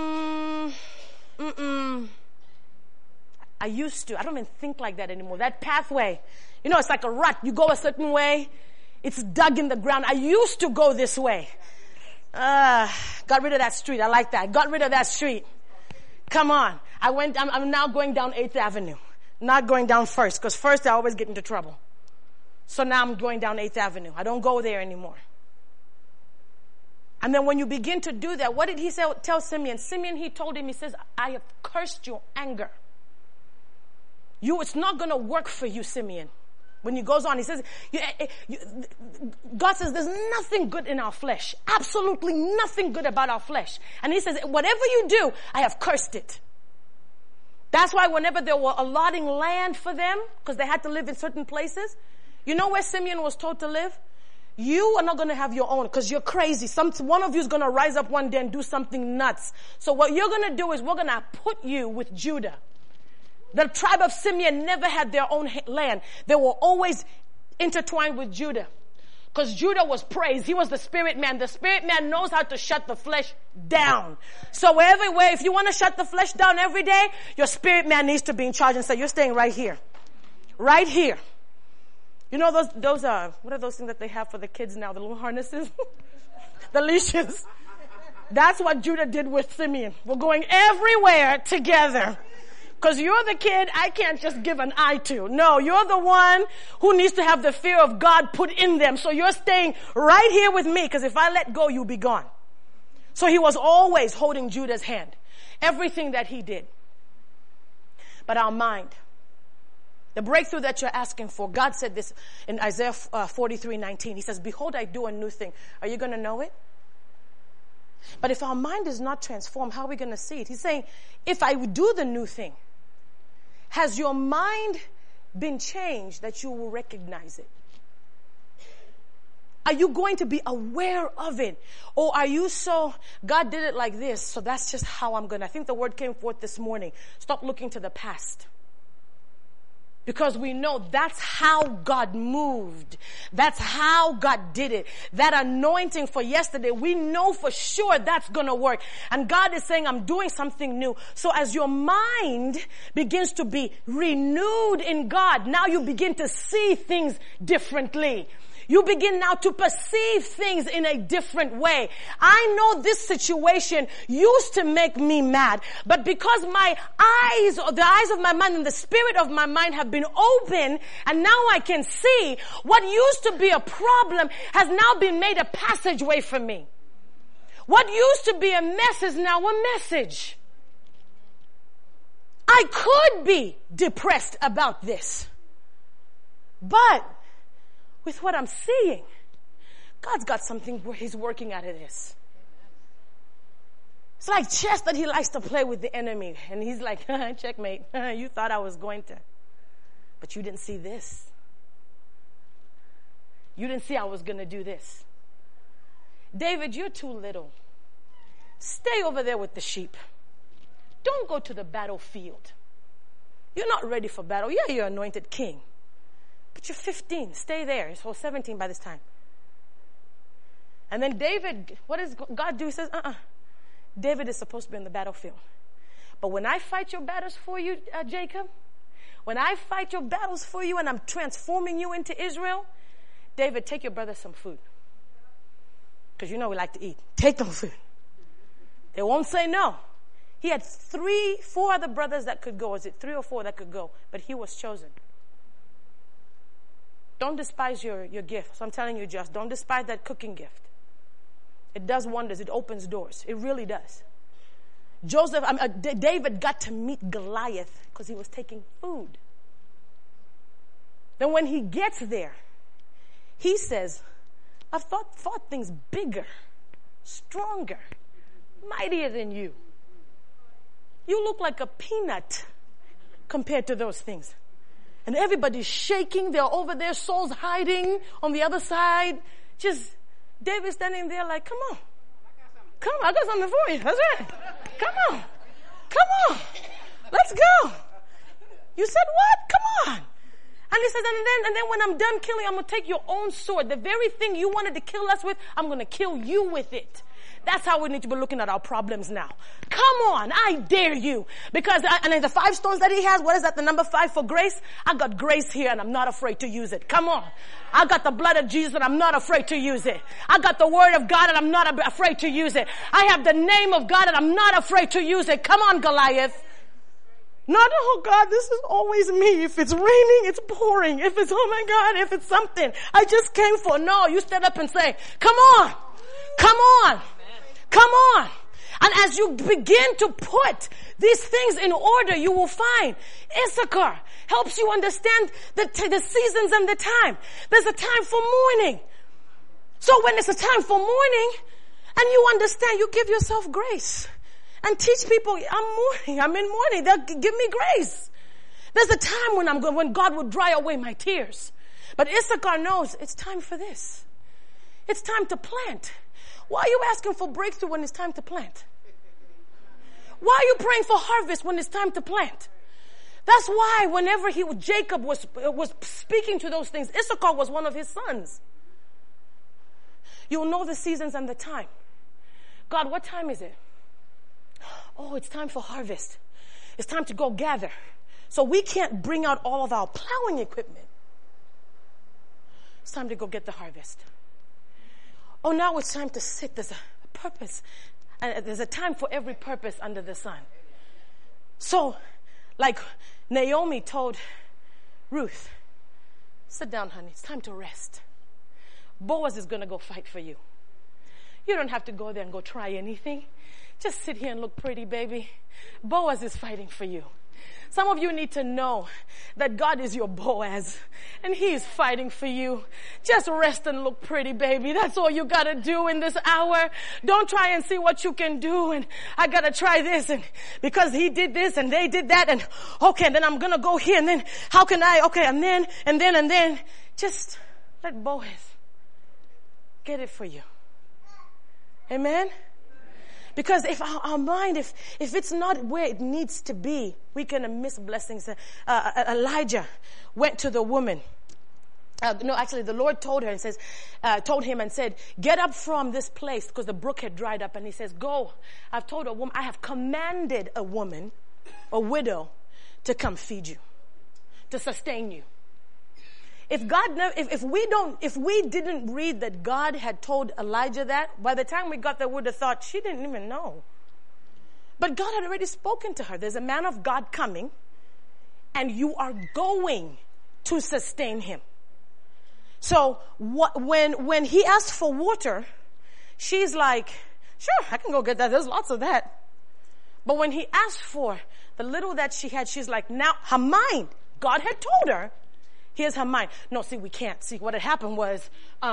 I used to. I don't even think like that anymore. That pathway, it's like a rut. You go a certain way. It's dug in the ground. I used to go this way. Got rid of that street. I like that. Got rid of that street. Come on. I'm now going down 8th Avenue. Not going down First, because First I always get into trouble. So now I'm going down 8th Avenue. I don't go there anymore. And then when you begin to do that, what did he tell Simeon? Simeon, he told him, he says, I have cursed your anger. It's not going to work for you, Simeon. When he goes on, he says, God says there's nothing good in our flesh. Absolutely nothing good about our flesh. And he says, whatever you do, I have cursed it. That's why whenever they were allotting land for them, because they had to live in certain places, you know where Simeon was told to live? You are not going to have your own because you're crazy. One of you is going to rise up one day and do something nuts. So what you're going to do is we're going to put you with Judah. The tribe of Simeon never had their own land. They were always intertwined with Judah. Because Judah was praised. He was the spirit man. The spirit man knows how to shut the flesh down. So if you want to shut the flesh down every day, your spirit man needs to be in charge and say, you're staying right here. Right here. You know those what are those things that they have for the kids now? The little harnesses? The leashes. That's what Judah did with Simeon. We're going everywhere together. Because you're the kid I can't just give an eye to. No, you're the one who needs to have the fear of God put in them. So you're staying right here with me, because if I let go, you'll be gone. So he was always holding Judah's hand. Everything that he did. But our mind, the breakthrough that you're asking for, God said this in Isaiah 43:19. He says, behold, I do a new thing. Are you going to know it? But if our mind is not transformed, how are we going to see it? He's saying, if I do the new thing, has your mind been changed that you will recognize it? Are you going to be aware of it? Or are you God did it like this, so that's just how I'm going to. I think the word came forth this morning. Stop looking to the past. Because we know that's how God moved. That's how God did it. That anointing for yesterday, we know for sure that's going to work. And God is saying, I'm doing something new. So as your mind begins to be renewed in God, now you begin to see things differently. You begin now to perceive things in a different way. I know this situation used to make me mad, but because the eyes of my mind and the spirit of my mind have been open, and now I can see what used to be a problem has now been made a passageway for me. What used to be a mess is now a message. I could be depressed about this, but with what I'm seeing, God's got something where He's working out of this. It's like chess that he likes to play with the enemy. And he's like, checkmate. You thought I was going to. But you didn't see this. You didn't see I was going to do this. David, you're too little. Stay over there with the sheep. Don't go to the battlefield. You're not ready for battle. Yeah, you're anointed king. But you're 15. Stay there. You're 17 by this time. And then David, what does God do? He says, David is supposed to be in the battlefield. But when I fight your battles for you, Jacob, when I fight your battles for you and I'm transforming you into Israel, David, take your brother some food. Because you know we like to eat. Take them food. They won't say no. He had 4 other brothers that could go. Is it 3 or 4 that could go? But he was chosen. Don't despise your gift. So I'm telling you, just don't despise that cooking gift. It does wonders. It opens doors. It really does. David got to meet Goliath because he was taking food. Then when he gets there, he says, I've fought things bigger, stronger, mightier than you. You look like a peanut compared to those things. And everybody's shaking. They're over there, Saul's hiding on the other side. Just David standing there like, come on. Come on, I got something for you. That's right. Come on. Come on. Let's go. You said what? Come on. And he says, and then when I'm done killing, I'm going to take your own sword. The very thing you wanted to kill us with, I'm going to kill you with it. That's how we need to be looking at our problems now. Come on, I dare you. Because, and then the 5 stones that he has, what is that, the number 5 for grace? I got grace here and I'm not afraid to use it. Come on. I got the blood of Jesus and I'm not afraid to use it. I got the word of God and I'm not afraid to use it. I have the name of God and I'm not afraid to use it. Come on, Goliath. Not, oh God, this is always me. If it's raining, it's pouring. If it's, oh my God, if it's something I just came for. No, you stand up and say, come on. Come on. Come on. And as you begin to put these things in order, you will find Issachar helps you understand the seasons and the time. There's a time for mourning. So when it's a time for mourning and you understand, you give yourself grace and teach people, I'm mourning. I'm in mourning. They'll give me grace. There's a time when God will dry away my tears. But Issachar knows it's time for this. It's time to plant. Why are you asking for breakthrough when it's time to plant? Why are you praying for harvest when it's time to plant? That's why whenever Jacob was speaking to those things, Issachar was one of his sons. You'll know the seasons and the time. God, what time is it? Oh, it's time for harvest. It's time to go gather. So we can't bring out all of our plowing equipment. It's time to go get the harvest. Oh, now it's time to sit. There's a purpose. And there's a time for every purpose under the sun. So, like Naomi told Ruth, sit down, honey. It's time to rest. Boaz is going to go fight for you. You don't have to go there and go try anything. Just sit here and look pretty, baby. Boaz is fighting for you. Some of you need to know that God is your Boaz and he is fighting for you. Just rest and look pretty, baby. That's all you gotta do in this hour. Don't try and see what you can do and I gotta try this and because he did this and they did that and okay, and then I'm gonna go here and then how can I, okay, and then just let Boaz get it for you. Amen? Because if our mind, if it's not where it needs to be, we can miss blessings. Elijah went to the woman. The Lord told her and told him and said, get up from this place because the brook had dried up. And he says, go. I've told a woman, I have commanded a woman, a widow, to come feed you, to sustain you. If we didn't read that God had told Elijah that, by the time we got there, we would have thought she didn't even know. But God had already spoken to her. There's a man of God coming, and you are going to sustain him. So when he asked for water, she's like, sure, I can go get that. There's lots of that. But when he asked for the little that she had, she's like, now her mind, God had told her, here's her mind. No, see, we can't. See, what had happened was,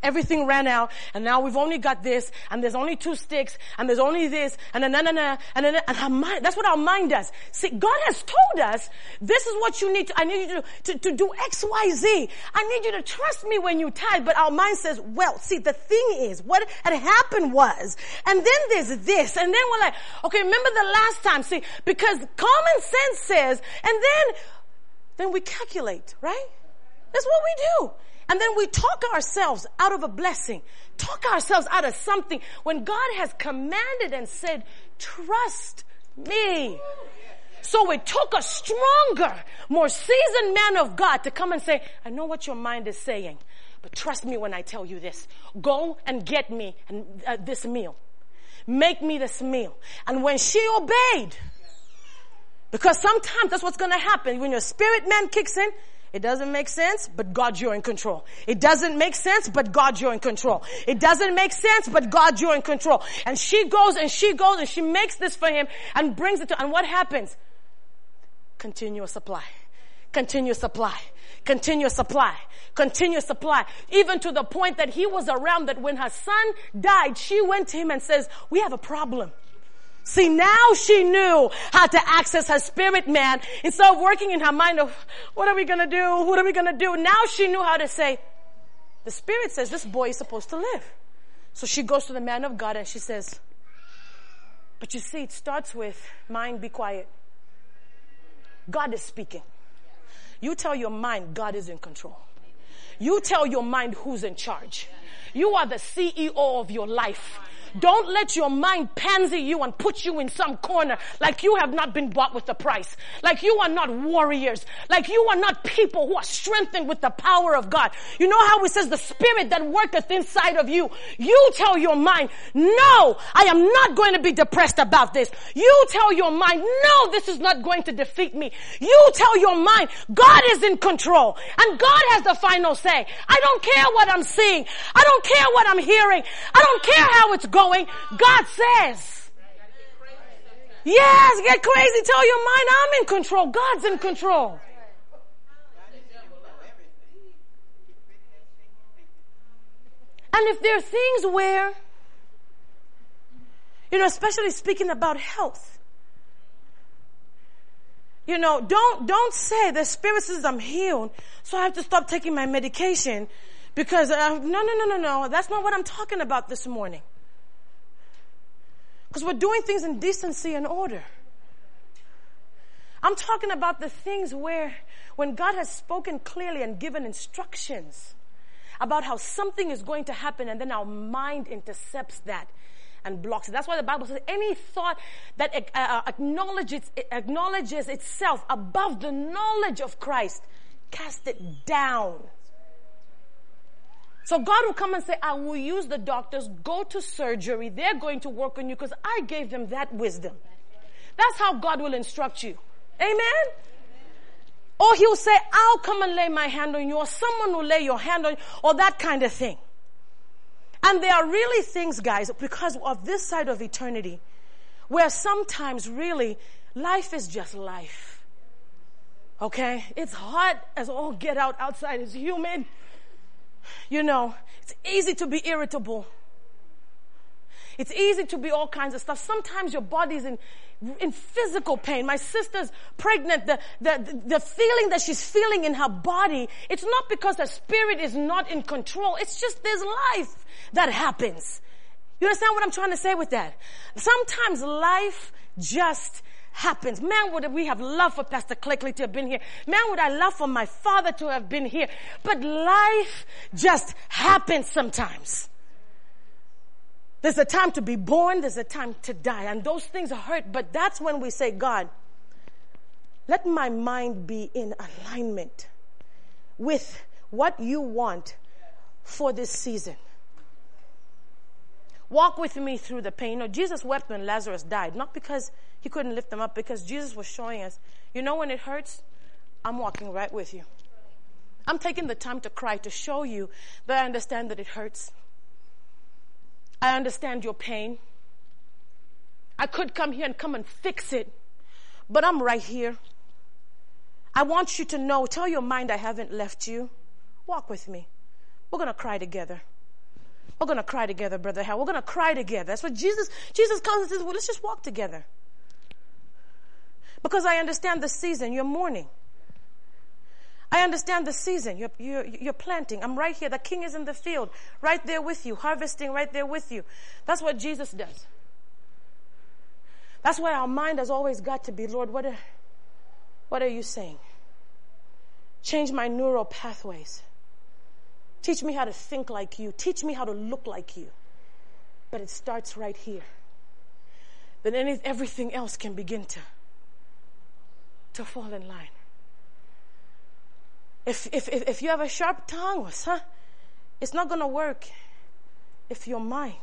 everything ran out, and now we've only got this, and there's only 2 sticks, and there's only this, and and our mind, that's what our mind does. See, God has told us, this is what you need to, I need you to do X, Y, Z. I need you to trust me when you tithe, but our mind says, well, see, the thing is, what had happened was, and then there's this, and then we're like, okay, remember the last time, see, because common sense says, and then we calculate, right? That's what we do. And then we talk ourselves out of a blessing, talk ourselves out of something when God has commanded and said, trust me. So it took a stronger, more seasoned man of God to come and say, I know what your mind is saying, but trust me when I tell you this. Go and get me this meal. Make me this meal. And when she obeyed, because sometimes that's what's going to happen when your spirit man kicks in. It doesn't make sense, but God, you're in control. It doesn't make sense, but God, you're in control. It doesn't make sense, but God, you're in control. And she goes and she makes this for him and brings it to, and what happens? Continuous supply. Continuous supply. Continuous supply. Continuous supply. Even to the point that he was around that when her son died, she went to him and says, we have a problem. See, now she knew how to access her spirit man instead of working in her mind of, what are we going to do? What are we going to do? Now she knew how to say, the spirit says this boy is supposed to live. So she goes to the man of God and she says, but you see, it starts with, mind, be quiet. God is speaking. You tell your mind God is in control. You tell your mind who's in charge. You are the CEO of your life. Don't let your mind pansy you and put you in some corner like you have not been bought with a price. Like you are not warriors. Like you are not people who are strengthened with the power of God. You know how it says the spirit that worketh inside of you. You tell your mind, no, I am not going to be depressed about this. You tell your mind, no, this is not going to defeat me. You tell your mind, God is in control and God has the final say. I don't care what I'm seeing. I don't care what I'm hearing. I don't care how it's going. God says. Yes, get crazy. Tell your mind I'm in control. God's in control. And if there are things where, especially speaking about health, don't say the spirit says I'm healed, so I have to stop taking my medication because, no. That's not what I'm talking about this morning. Because we're doing things in decency and order. I'm talking about the things where when God has spoken clearly and given instructions about how something is going to happen and then our mind intercepts that and blocks it. That's why the Bible says any thought that acknowledges itself above the knowledge of Christ, cast it down. So God will come and say, I will use the doctors, go to surgery. They're going to work on you because I gave them that wisdom. That's how God will instruct you. Amen? Or he'll say, I'll come and lay my hand on you, or someone will lay your hand on you, or that kind of thing. And there are really things, guys, because of this side of eternity, where sometimes really life is just life. Okay? It's hot as all get out outside. It's humid. It's easy to be irritable. It's easy to be all kinds of stuff. Sometimes your body's in physical pain. My sister's pregnant. The feeling that she's feeling in her body, it's not because her spirit is not in control. It's just there's life that happens. You understand what I'm trying to say with that? Sometimes life just happens. Man, would we have loved for Pastor Cleckley to have been here. Man, would I love for my father to have been here. But life just happens sometimes. There's a time to be born. There's a time to die. And those things hurt. But that's when we say, God, let my mind be in alignment with what you want for this season. Walk with me through the pain. Jesus wept when Lazarus died, not because he couldn't lift him up, because Jesus was showing us, when it hurts, I'm walking right with you. I'm taking the time to cry to show you that I understand that it hurts. I understand your pain. I could come here and come and fix it, but I'm right here. I want you to know, tell your mind I haven't left you. Walk with me. We're going to cry together. We're going to cry together, Brother Hal. We're going to cry together. That's what Jesus comes and says, well, let's just walk together. Because I understand the season. You're mourning. I understand the season. You're planting. I'm right here. The king is in the field, right there with you, harvesting right there with you. That's what Jesus does. That's why our mind has always got to be, Lord, what are you saying? Change my neural pathways. Teach me how to think like you. Teach me how to look like you. But it starts right here. Then everything else can begin to fall in line. If you have a sharp tongue, it's not going to work if your mind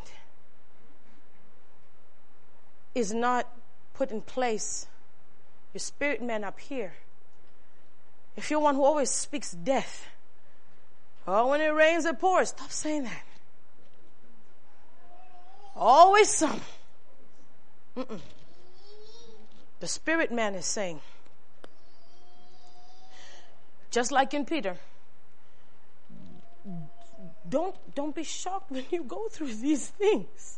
is not put in place. Your spirit man up here. If you're one who always speaks death, when it rains it pours. Stop saying that. Always some. The spirit man is saying, just like in Peter, don't be shocked when you go through these things.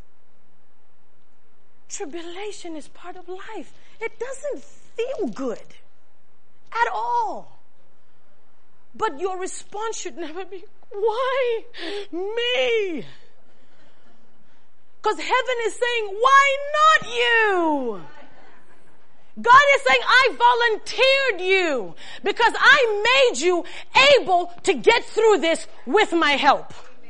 Tribulation is part of life. It doesn't feel good at all. But your response should never be, why me? Because heaven is saying, why not you? God is saying, I volunteered you because I made you able to get through this with my help.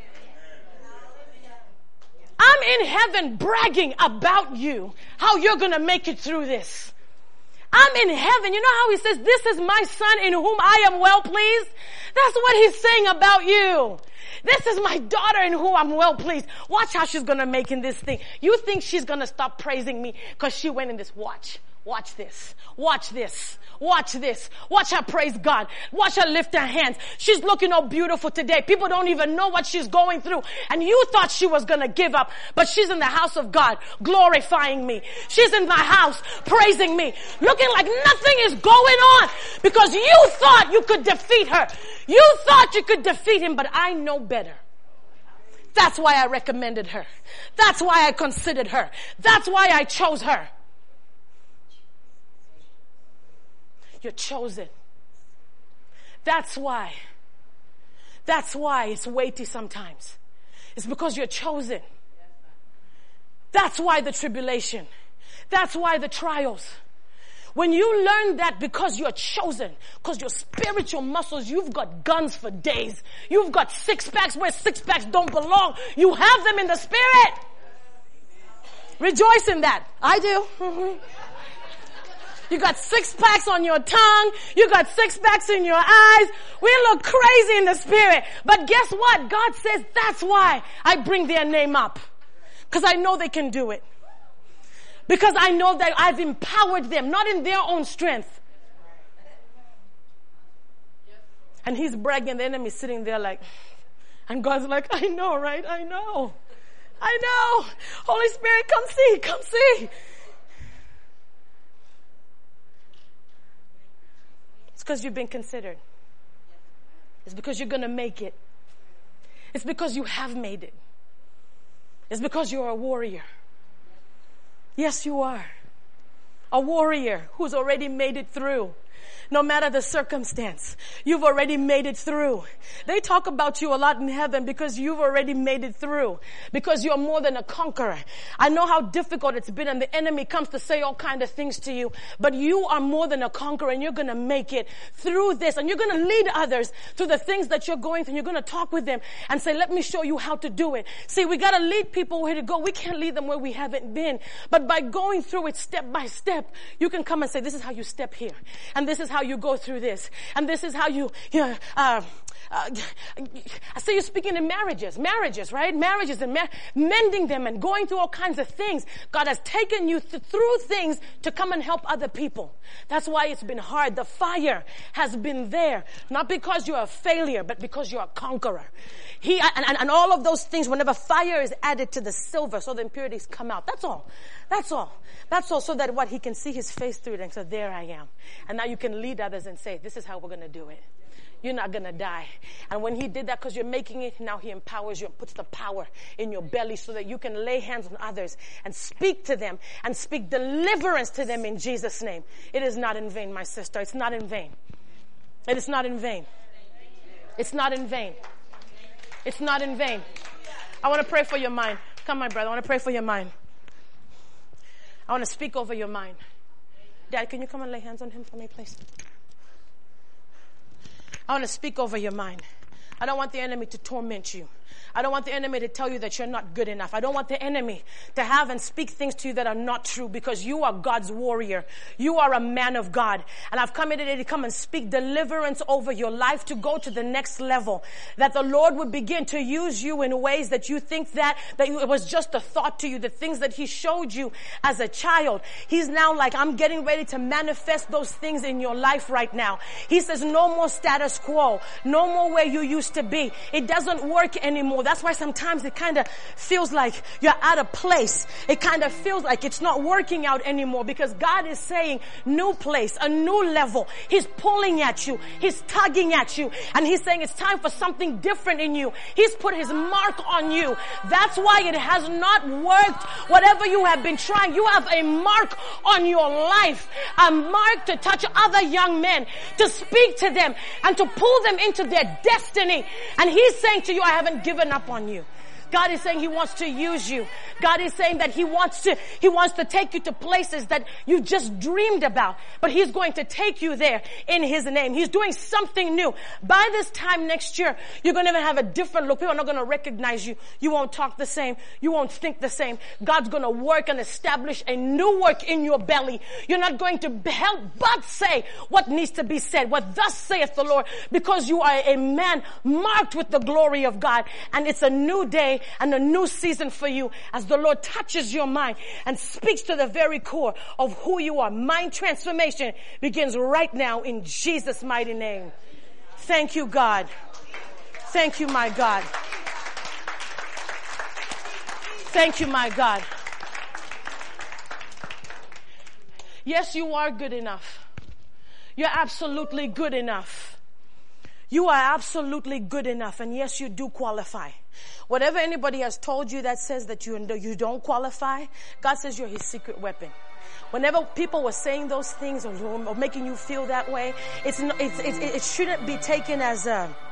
I'm in heaven bragging about you, how you're going to make it through this. I'm in heaven. You know how he says, this is my son in whom I am well pleased? That's what he's saying about you. This is my daughter in whom I'm well pleased. Watch how she's going to make in this thing. You think she's going to stop praising me because she went in this? Watch this. Watch this. Watch this. Watch her praise God. Watch her lift her hands. She's looking all beautiful today. People don't even know what she's going through. And you thought she was going to give up. But she's in the house of God, glorifying me. She's in my house, praising me, looking like nothing is going on. Because you thought you could defeat her. You thought you could defeat him, but I know better. That's why I recommended her. That's why I considered her. That's why I chose her. You're chosen. That's why it's weighty sometimes. It's because you're chosen. That's why the tribulation. That's why the trials. When you learn that because you're chosen, because your spiritual muscles, you've got guns for days. You've got six packs where six packs don't belong. You have them in the spirit. Rejoice in that. I do. Mm-hmm. You got six packs on your tongue. You got six packs in your eyes. We look crazy in the spirit. But guess what? God says that's why I bring their name up. Because I know they can do it. Because I know that I've empowered them, not in their own strength. And he's bragging, the enemy's sitting there like, and God's like, I know, right? I know. Holy Spirit, come see. It's because you've been considered. It's because you're going to make it. It's because you have made it. It's because you're a warrior. Yes, you are. A warrior who's already made it through. No matter the circumstance, you've already made it through. They talk about you a lot in heaven because you've already made it through. Because you're more than a conqueror. I know how difficult it's been and the enemy comes to say all kinds of things to you. But you are more than a conqueror and you're going to make it through this. And you're going to lead others through the things that you're going through. You're going to talk with them and say, let me show you how to do it. See, we got to lead people where to go. We can't lead them where we haven't been. But by going through it step by step, you can come and say, this is how you step here. And this is how you go through this. And this is how I see you speaking in marriages, right? Marriages and mending them and going through all kinds of things. God has taken you through things to come and help other people. That's why it's been hard. The fire has been there, not because you're a failure, but because you're a conqueror. And all of those things, whenever fire is added to the silver, so the impurities come out. That's all. That's all. That's all, so that what? He can see his face through it and so there I am. And now you can lead others and say, this is how we're going to do it. You're not going to die. And when he did that, because you're making it, now he empowers you and puts the power in your belly so that you can lay hands on others and speak to them and speak deliverance to them in Jesus' name. It is not in vain, my sister. It's not in vain. It is not in vain. It's not in vain. It's not in vain. I want to pray for your mind. Come, my brother. I want to pray for your mind. I want to speak over your mind. Dad, can you come and lay hands on him for me, please? I want to speak over your mind. I don't want the enemy to torment you. I don't want the enemy to tell you that you're not good enough. I don't want the enemy to have and speak things to you that are not true, because you are God's warrior. You are a man of God. And I've come here today to come and speak deliverance over your life to go to the next level. That the Lord would begin to use you in ways that you think that it was just a thought to you. The things that he showed you as a child. He's now like, I'm getting ready to manifest those things in your life right now. He says, no more status quo. No more where you used to be. It doesn't work anymore. That's why sometimes it kind of feels like you're out of place. It kind of feels like it's not working out anymore, because God is saying new place, a new level. He's pulling at you. He's tugging at you. And he's saying it's time for something different in you. He's put his mark on you. That's why it has not worked. Whatever you have been trying, you have a mark on your life. A mark to touch other young men, to speak to them and to pull them into their destiny. And he's saying to you, I haven't given up on you. God is saying he wants to use you. God is saying that he wants to take you to places that you just dreamed about. But he's going to take you there in his name. He's doing something new. By this time next year, you're going to have a different look. People are not going to recognize you. You won't talk the same. You won't think the same. God's going to work and establish a new work in your belly. You're not going to help but say what needs to be said. What thus saith the Lord, because you are a man marked with the glory of God. And it's a new day and a new season for you as the Lord touches your mind and speaks to the very core of who you are. Mind transformation begins right now in Jesus' mighty name. Thank you, God. Thank you, my God. Thank you, my God. Yes, you are good enough. You're absolutely good enough. You are absolutely good enough. And yes, you do qualify. Whatever anybody has told you that says that you don't qualify, God says you're his secret weapon. Whenever people were saying those things or making you feel that way, it shouldn't be taken as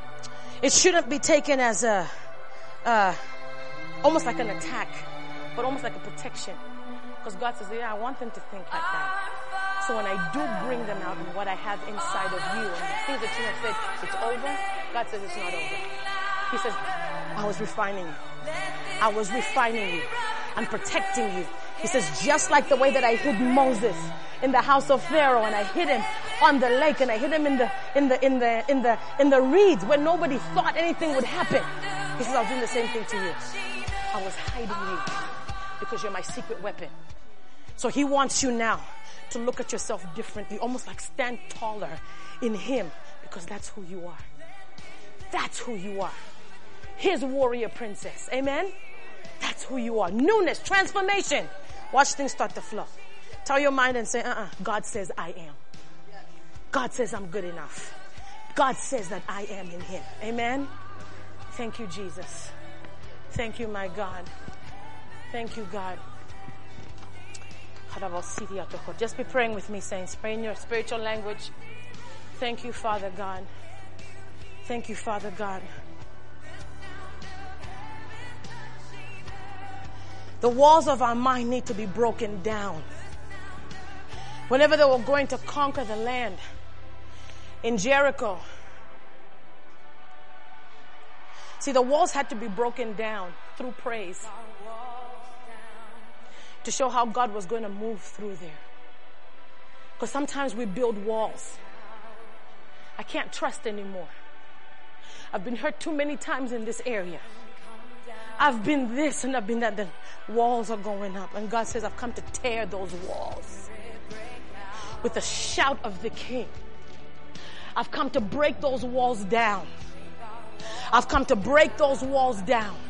almost like an attack, but almost like a protection. Because God says, yeah, I want them to think like that. So when I do bring them out and what I have inside of you and the things that you have said, it's over, God says it's not over. He says, I was refining you. I was refining you and protecting you. He says, just like the way that I hid Moses in the house of Pharaoh, and I hid him on the lake, and I hid him in the reeds where nobody thought anything would happen. He says, I was doing the same thing to you. I was hiding you because you're my secret weapon. So he wants you now to look at yourself differently, almost like stand taller in him, because that's who you are. That's who you are. His warrior princess. Amen? That's who you are. Newness, transformation. Watch things start to flow. Tell your mind and say, God says I am. God says I'm good enough. God says that I am in him. Amen? Thank you, Jesus. Thank you, my God. Thank you, God. Just be praying with me, saints. Pray in your spiritual language. Thank you, Father God. Thank you, Father God. The walls of our mind need to be broken down. Whenever they were going to conquer the land in Jericho, see, the walls had to be broken down through praise to show how God was going to move through there. Because sometimes we build walls. I can't trust anymore. I've been hurt too many times in this area. I've been this and I've been that. Then walls are going up. And God says, I've come to tear those walls with the shout of the King. I've come to break those walls down. I've come to break those walls down.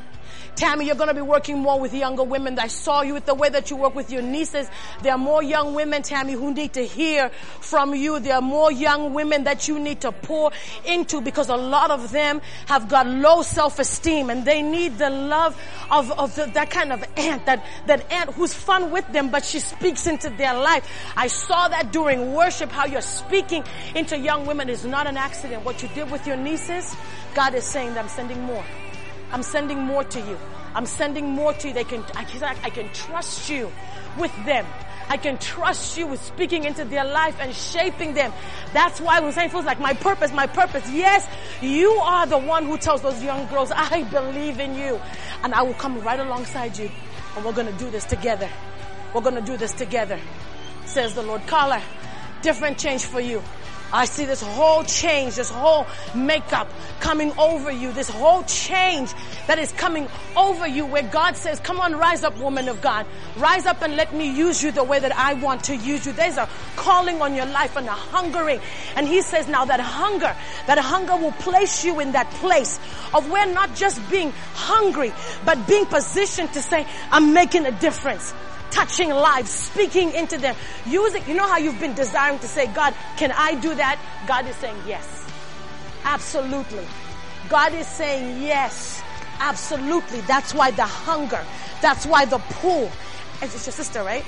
Tammy, you're going to be working more with younger women. I saw you with the way that you work with your nieces. There are more young women, Tammy, who need to hear from you. There are more young women that you need to pour into, because a lot of them have got low self-esteem and they need the love of that kind of aunt, that aunt who's fun with them, but she speaks into their life. I saw that during worship, how you're speaking into young women is not an accident. What you did with your nieces, God is saying that I'm sending more. I'm sending more to you. I'm sending more to you. I can trust you with them. I can trust you with speaking into their life and shaping them. That's why when Saint feels like my purpose. Yes, you are the one who tells those young girls, I believe in you. And I will come right alongside you. And we're going to do this together. We're going to do this together, says the Lord. Carla, different change for you. I see this whole change, this whole makeup coming over you, this whole change that is coming over you, where God says, come on, rise up, woman of God. Rise up and let me use you the way that I want to use you. There's a calling on your life and a hungering. And he says now that hunger will place you in that place of where not just being hungry, but being positioned to say, I'm making a difference. Touching lives, speaking into them, using, you know how you've been desiring to say, God, can I do that? God is saying yes. Absolutely. God is saying yes. Absolutely. That's why the hunger. That's why the pull. It's your sister, right?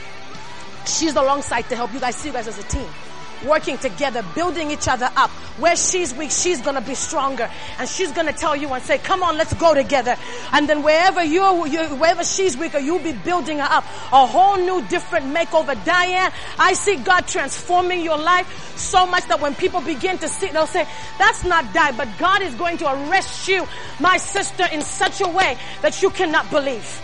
She's alongside to help you guys. See you guys as a team. Working together, building each other up. Where she's weak, she's gonna be stronger. And she's gonna tell you and say, come on, let's go together. And then wherever wherever she's weaker, you'll be building her up. A whole new different makeover. Diane, I see God transforming your life so much that when people begin to see, they'll say, that's not Di, but God is going to arrest you, my sister, in such a way that you cannot believe.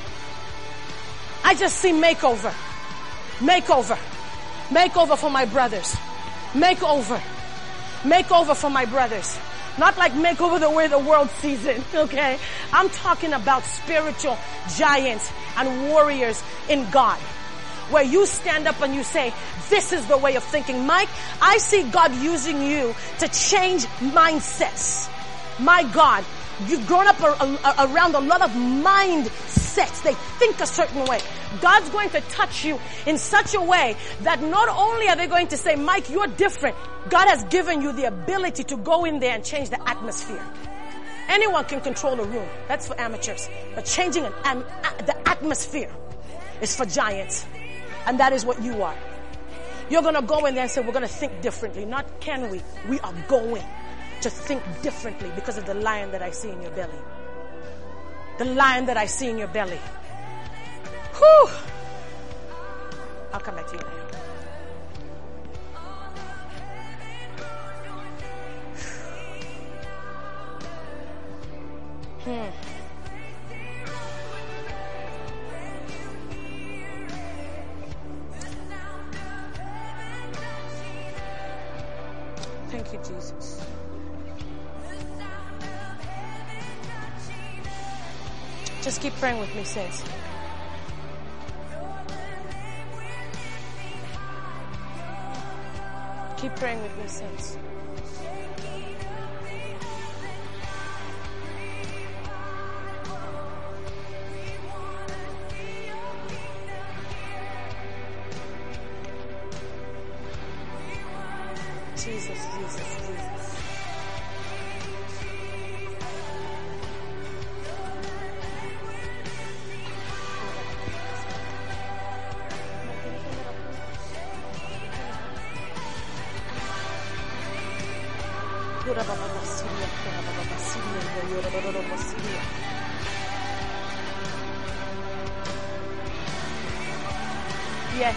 I just see makeover. Makeover. Makeover for my brothers. Makeover. Makeover for my brothers. Not like makeover the way the world sees it, okay? I'm talking about spiritual giants and warriors in God. Where you stand up and you say, this is the way of thinking. Mike, I see God using you to change mindsets. My God, you've grown up around a lot of mindsets. They think a certain way. God's going to touch you in such a way that not only are they going to say, Mike, you're different. God has given you the ability to go in there and change the atmosphere. Anyone can control a room. That's for amateurs. But changing the atmosphere is for giants. And that is what you are. You're going to go in there and say, we're going to think differently. Not can we. We are going to think differently because of the lion that I see in your belly. The lion that I see in your belly. Whew. I'll come back to you later. Thank you, Jesus. Just keep praying with me, saints. Keep praying with me, saints. Jesus, Jesus, Jesus. Yes.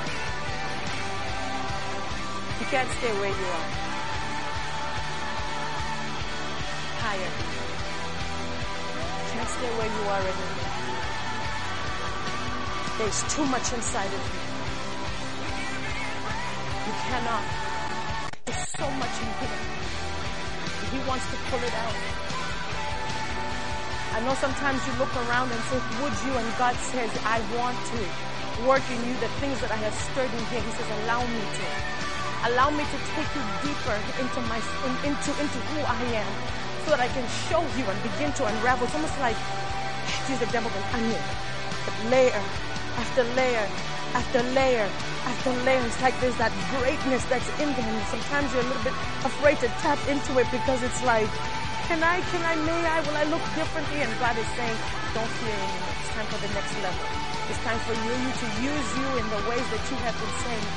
You can't stay where you are. Higher. You can't stay where you are anymore. There's too much inside of you. You cannot. There's so much in here. He wants to pull it out. I know sometimes you look around and say, would you? And God says, I want to work in you the things that I have stirred in here. He says, allow me to. Allow me to take you deeper into who I am so that I can show you and begin to unravel. It's almost like to use the example of an onion. But layer after layer after layer after layer. It's like there's that greatness that's in them. And sometimes you're a little bit afraid to tap into it because it's like, may I, will I look differently? And God is saying, don't fear anymore. It's time for the next level. It's time for you to use you in the ways that you have been saying.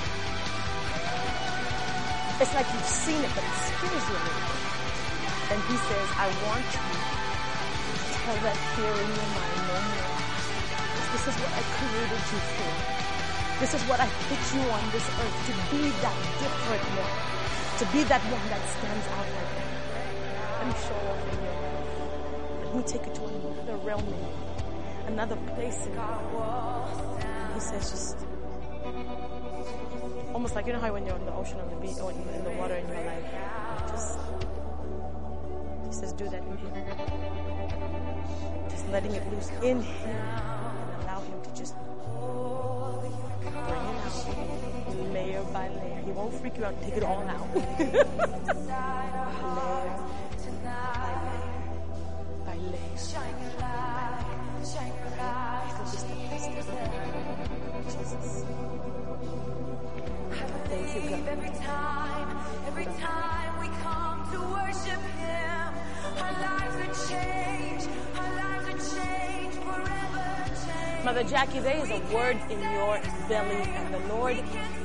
It's like you've seen it, but it scares you a little bit. And he says, I want you to tell that fear in your mind no more. This is what I created you for. This is what I put you on this earth, to be that different one. To be that one that stands out like that. Let me show up in your life. Let me take you to another realm in you. Another place in you. He says just, almost like, you know how when you're in the ocean, on the beach, or in the water and you're like, just, he says do that in him. Just letting it loose in him and allow him to just bring it out layer by layer. He won't freak you out, take it all out. Layer by layer. Shine your light, shine your light. Just the best of Jesus. Thank you, God. Every time we come to worship Him, our lives are changed. Our lives are changed, forever changed. Mother Jackie, there is a word in your belly, and the Lord.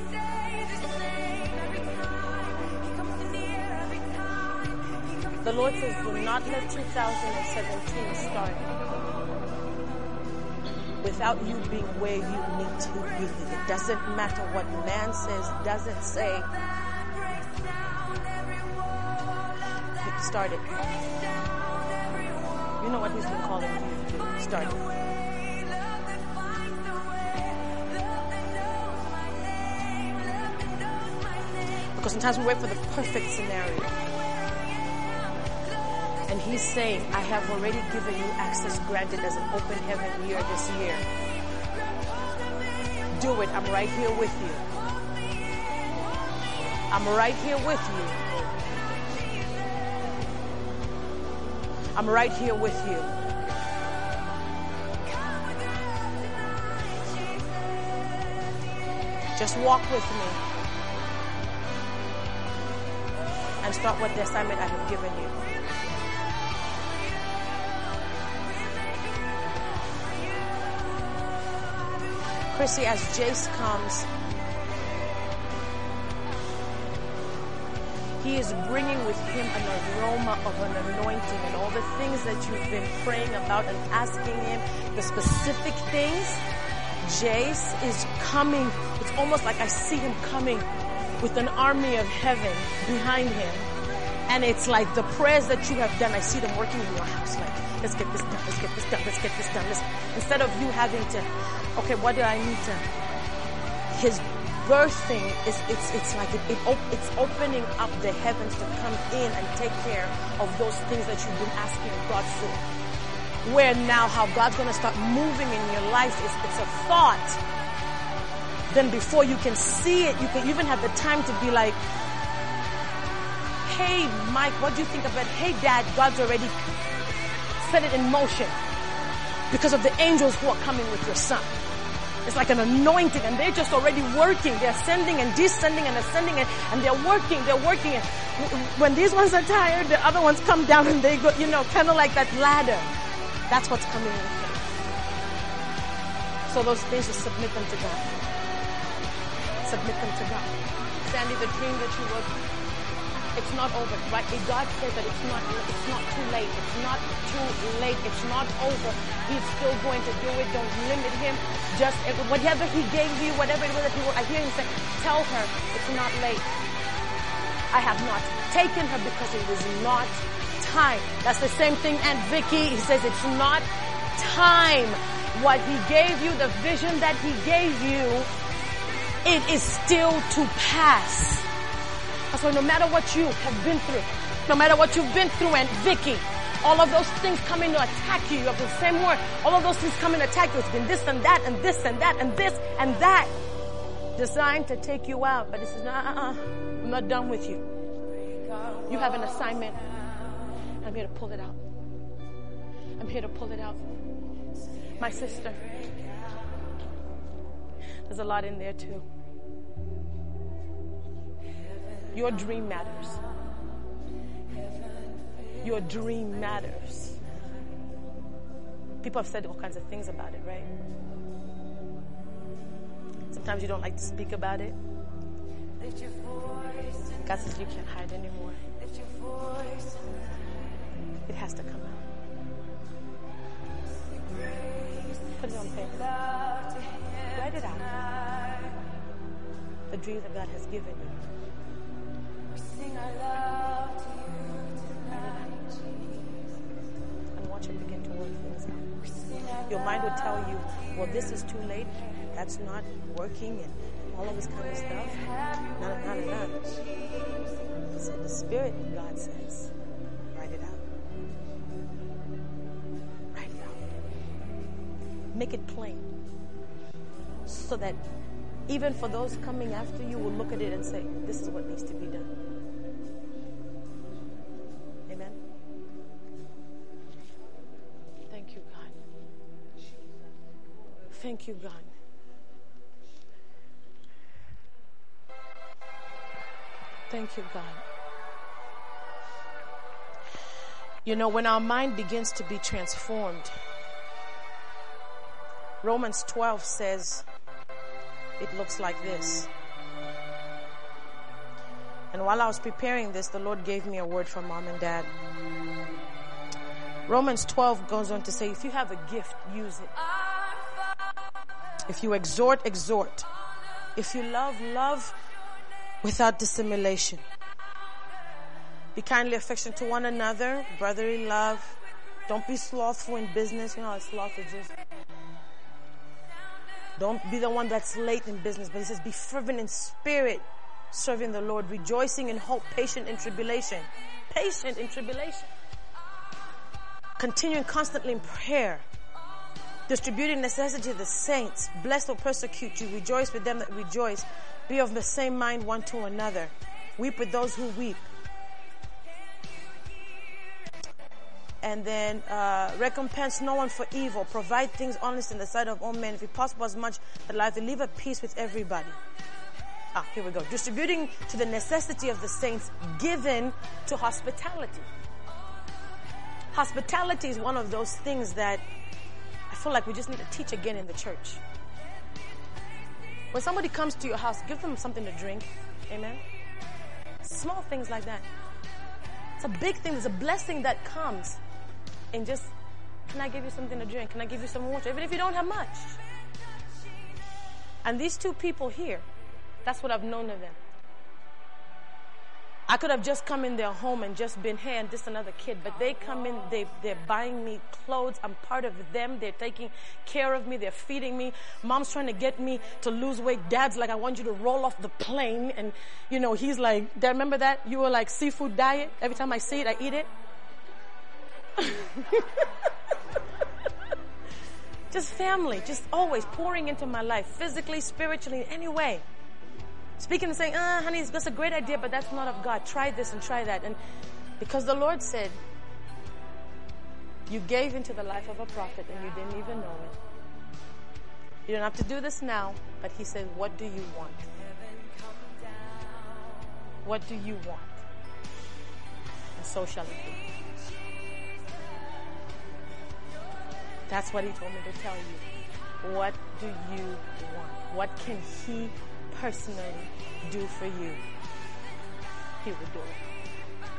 The Lord says, do not let 2017 start without you being where you need to be. It doesn't matter what man says, doesn't say. Start it. You know what He's been calling you to do. Start it. Because sometimes we wait for the perfect scenario. And He's saying, I have already given you access granted as an open heaven year this year. Do it. I'm right here with you. I'm right here with you. I'm right here with you. Just walk with me and start what the assignment I have given you. Chrissy, as Jace comes, he is bringing with him an aroma of an anointing, and all the things that you've been praying about and asking him, the specific things. Jace is coming. It's almost like I see him coming with an army of heaven behind him. And it's like the prayers that you have done, I see them working in your house. Like, let's get this done, let's get this done, let's get this done. Instead of you having to, okay, what do I need to? His birthing is, it's like it's opening up the heavens to come in and take care of those things that you've been asking God for. Where now how God's going to start moving in your life is it's a thought. Then before you can see it, you can even have the time to be like, hey, Mike, what do you think about it? Hey, Dad, God's already set it in motion because of the angels who are coming with your son. It's like an anointing, and they're just already working. They're ascending and descending and ascending, and they're working. And when these ones are tired, the other ones come down and they go, kind of like that ladder. That's what's coming with him. So those things, just submit them to God. Submit them to God. Sandy, the dream that you wrote, it's not over, right? God says that it's not too late. It's not too late. It's not over. He's still going to do it. Don't limit him. Just whatever he gave you, whatever it was that he wrote, I hear him say, tell her it's not late. I have not taken her because it was not time. That's the same thing, Aunt Vicky. He says it's not time. What he gave you, the vision that he gave you, it is still to pass. So no matter what you have been through, no matter what you've been through, and Vicky, all of those things coming to attack you, you have the same word, all of those things coming to attack you, it's been this and that and this and that and this and that, designed to take you out. But it says, I'm not done with you. You have an assignment. I'm here to pull it out. I'm here to pull it out. My sister, there's a lot in there too. Your dream matters. Your dream matters. People have said all kinds of things about it, right? Sometimes you don't like to speak about it. God says you can't hide anymore. It has to come out. Put it on paper. Write it out. The dreams that God has given you. And watch it begin to work things out. Your mind will tell you, well, this is too late. That's not working and all of this kind of stuff. None. So the Spirit of God says, write it out. Write it out. Make it plain. So that even for those coming after you will look at it and say, this is what needs to be done. Amen. Thank you, God. Thank you, God. Thank you, God. You know, when our mind begins to be transformed, Romans 12 says it looks like this. And while I was preparing this, the Lord gave me a word from Mom and Dad. Romans 12 goes on to say, if you have a gift, use it. If you exhort, exhort. If you love, love without dissimulation. Be kindly affectionate to one another, brotherly love. Don't be slothful in business. You know how sloth is just. Don't be the one that's late in business, but he says be fervent in spirit, serving the Lord, rejoicing in hope, patient in tribulation. Patient in tribulation. Continuing constantly in prayer. Distributing necessity to the saints. Blessed will persecute you. Rejoice with them that rejoice. Be of the same mind one to another. Weep with those who weep. And then recompense no one for evil. Provide things honest in the sight of all men. If possible, as much that life, and live at peace with everybody. Here we go. Distributing to the necessity of the saints, given to hospitality. Hospitality is one of those things that I feel like we just need to teach again in the church. When somebody comes to your house, give them something to drink. Amen. Small things like that. It's a big thing. There's a blessing that comes. And just, can I give you something to drink? Can I give you some water? Even if you don't have much. And these two people here, that's what I've known of them. I could have just come in their home and just been, hey, and just another kid. But they come in, they're buying me clothes. I'm part of them. They're taking care of me. They're feeding me. Mom's trying to get me to lose weight. Dad's like, I want you to roll off the plane. And, you know, he's like, Dad, remember that? You were like, seafood diet. Every time I see it, I eat it. Just family. Just always pouring into my life. Physically, spiritually, in any way. Speaking and saying, honey, that's a great idea, but that's not of God. Try this and try that. And because the Lord said, you gave into the life of a prophet and you didn't even know it. You don't have to do this now, but he said, what do you want? What do you want? And so shall it be. That's what he told me to tell you. What do you want? What can he personally do for you? He will do it.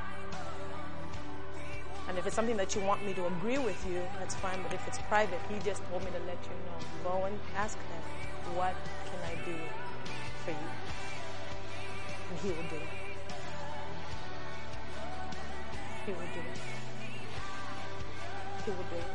And if it's something that you want me to agree with you, that's fine. But if it's private, he just told me to let you know. Go and ask him, what can I do for you? And he will do it. He will do it. He will do it.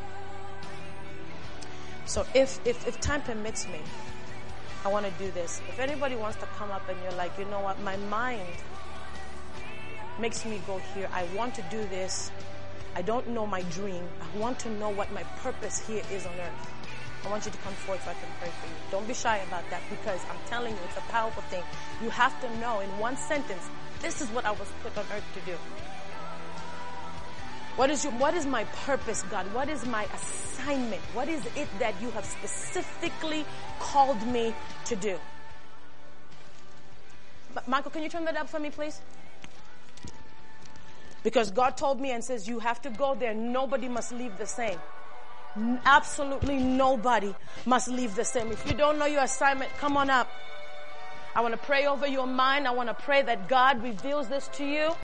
So if time permits me, I want to do this. If anybody wants to come up and you're like, you know what, my mind makes me go here. I want to do this. I don't know my dream. I want to know what my purpose here is on earth. I want you to come forward so I can pray for you. Don't be shy about that, because I'm telling you, it's a powerful thing. You have to know in one sentence, this is what I was put on earth to do. What is my purpose, God? What is my assignment? assignment? What is it that you have specifically called me to do? Michael, can you turn that up for me, please? Because God told me and says, you have to go there. Nobody must leave the same. Absolutely nobody must leave the same. If you don't know your assignment, come on up. I want to pray over your mind. I want to pray that God reveals this to you.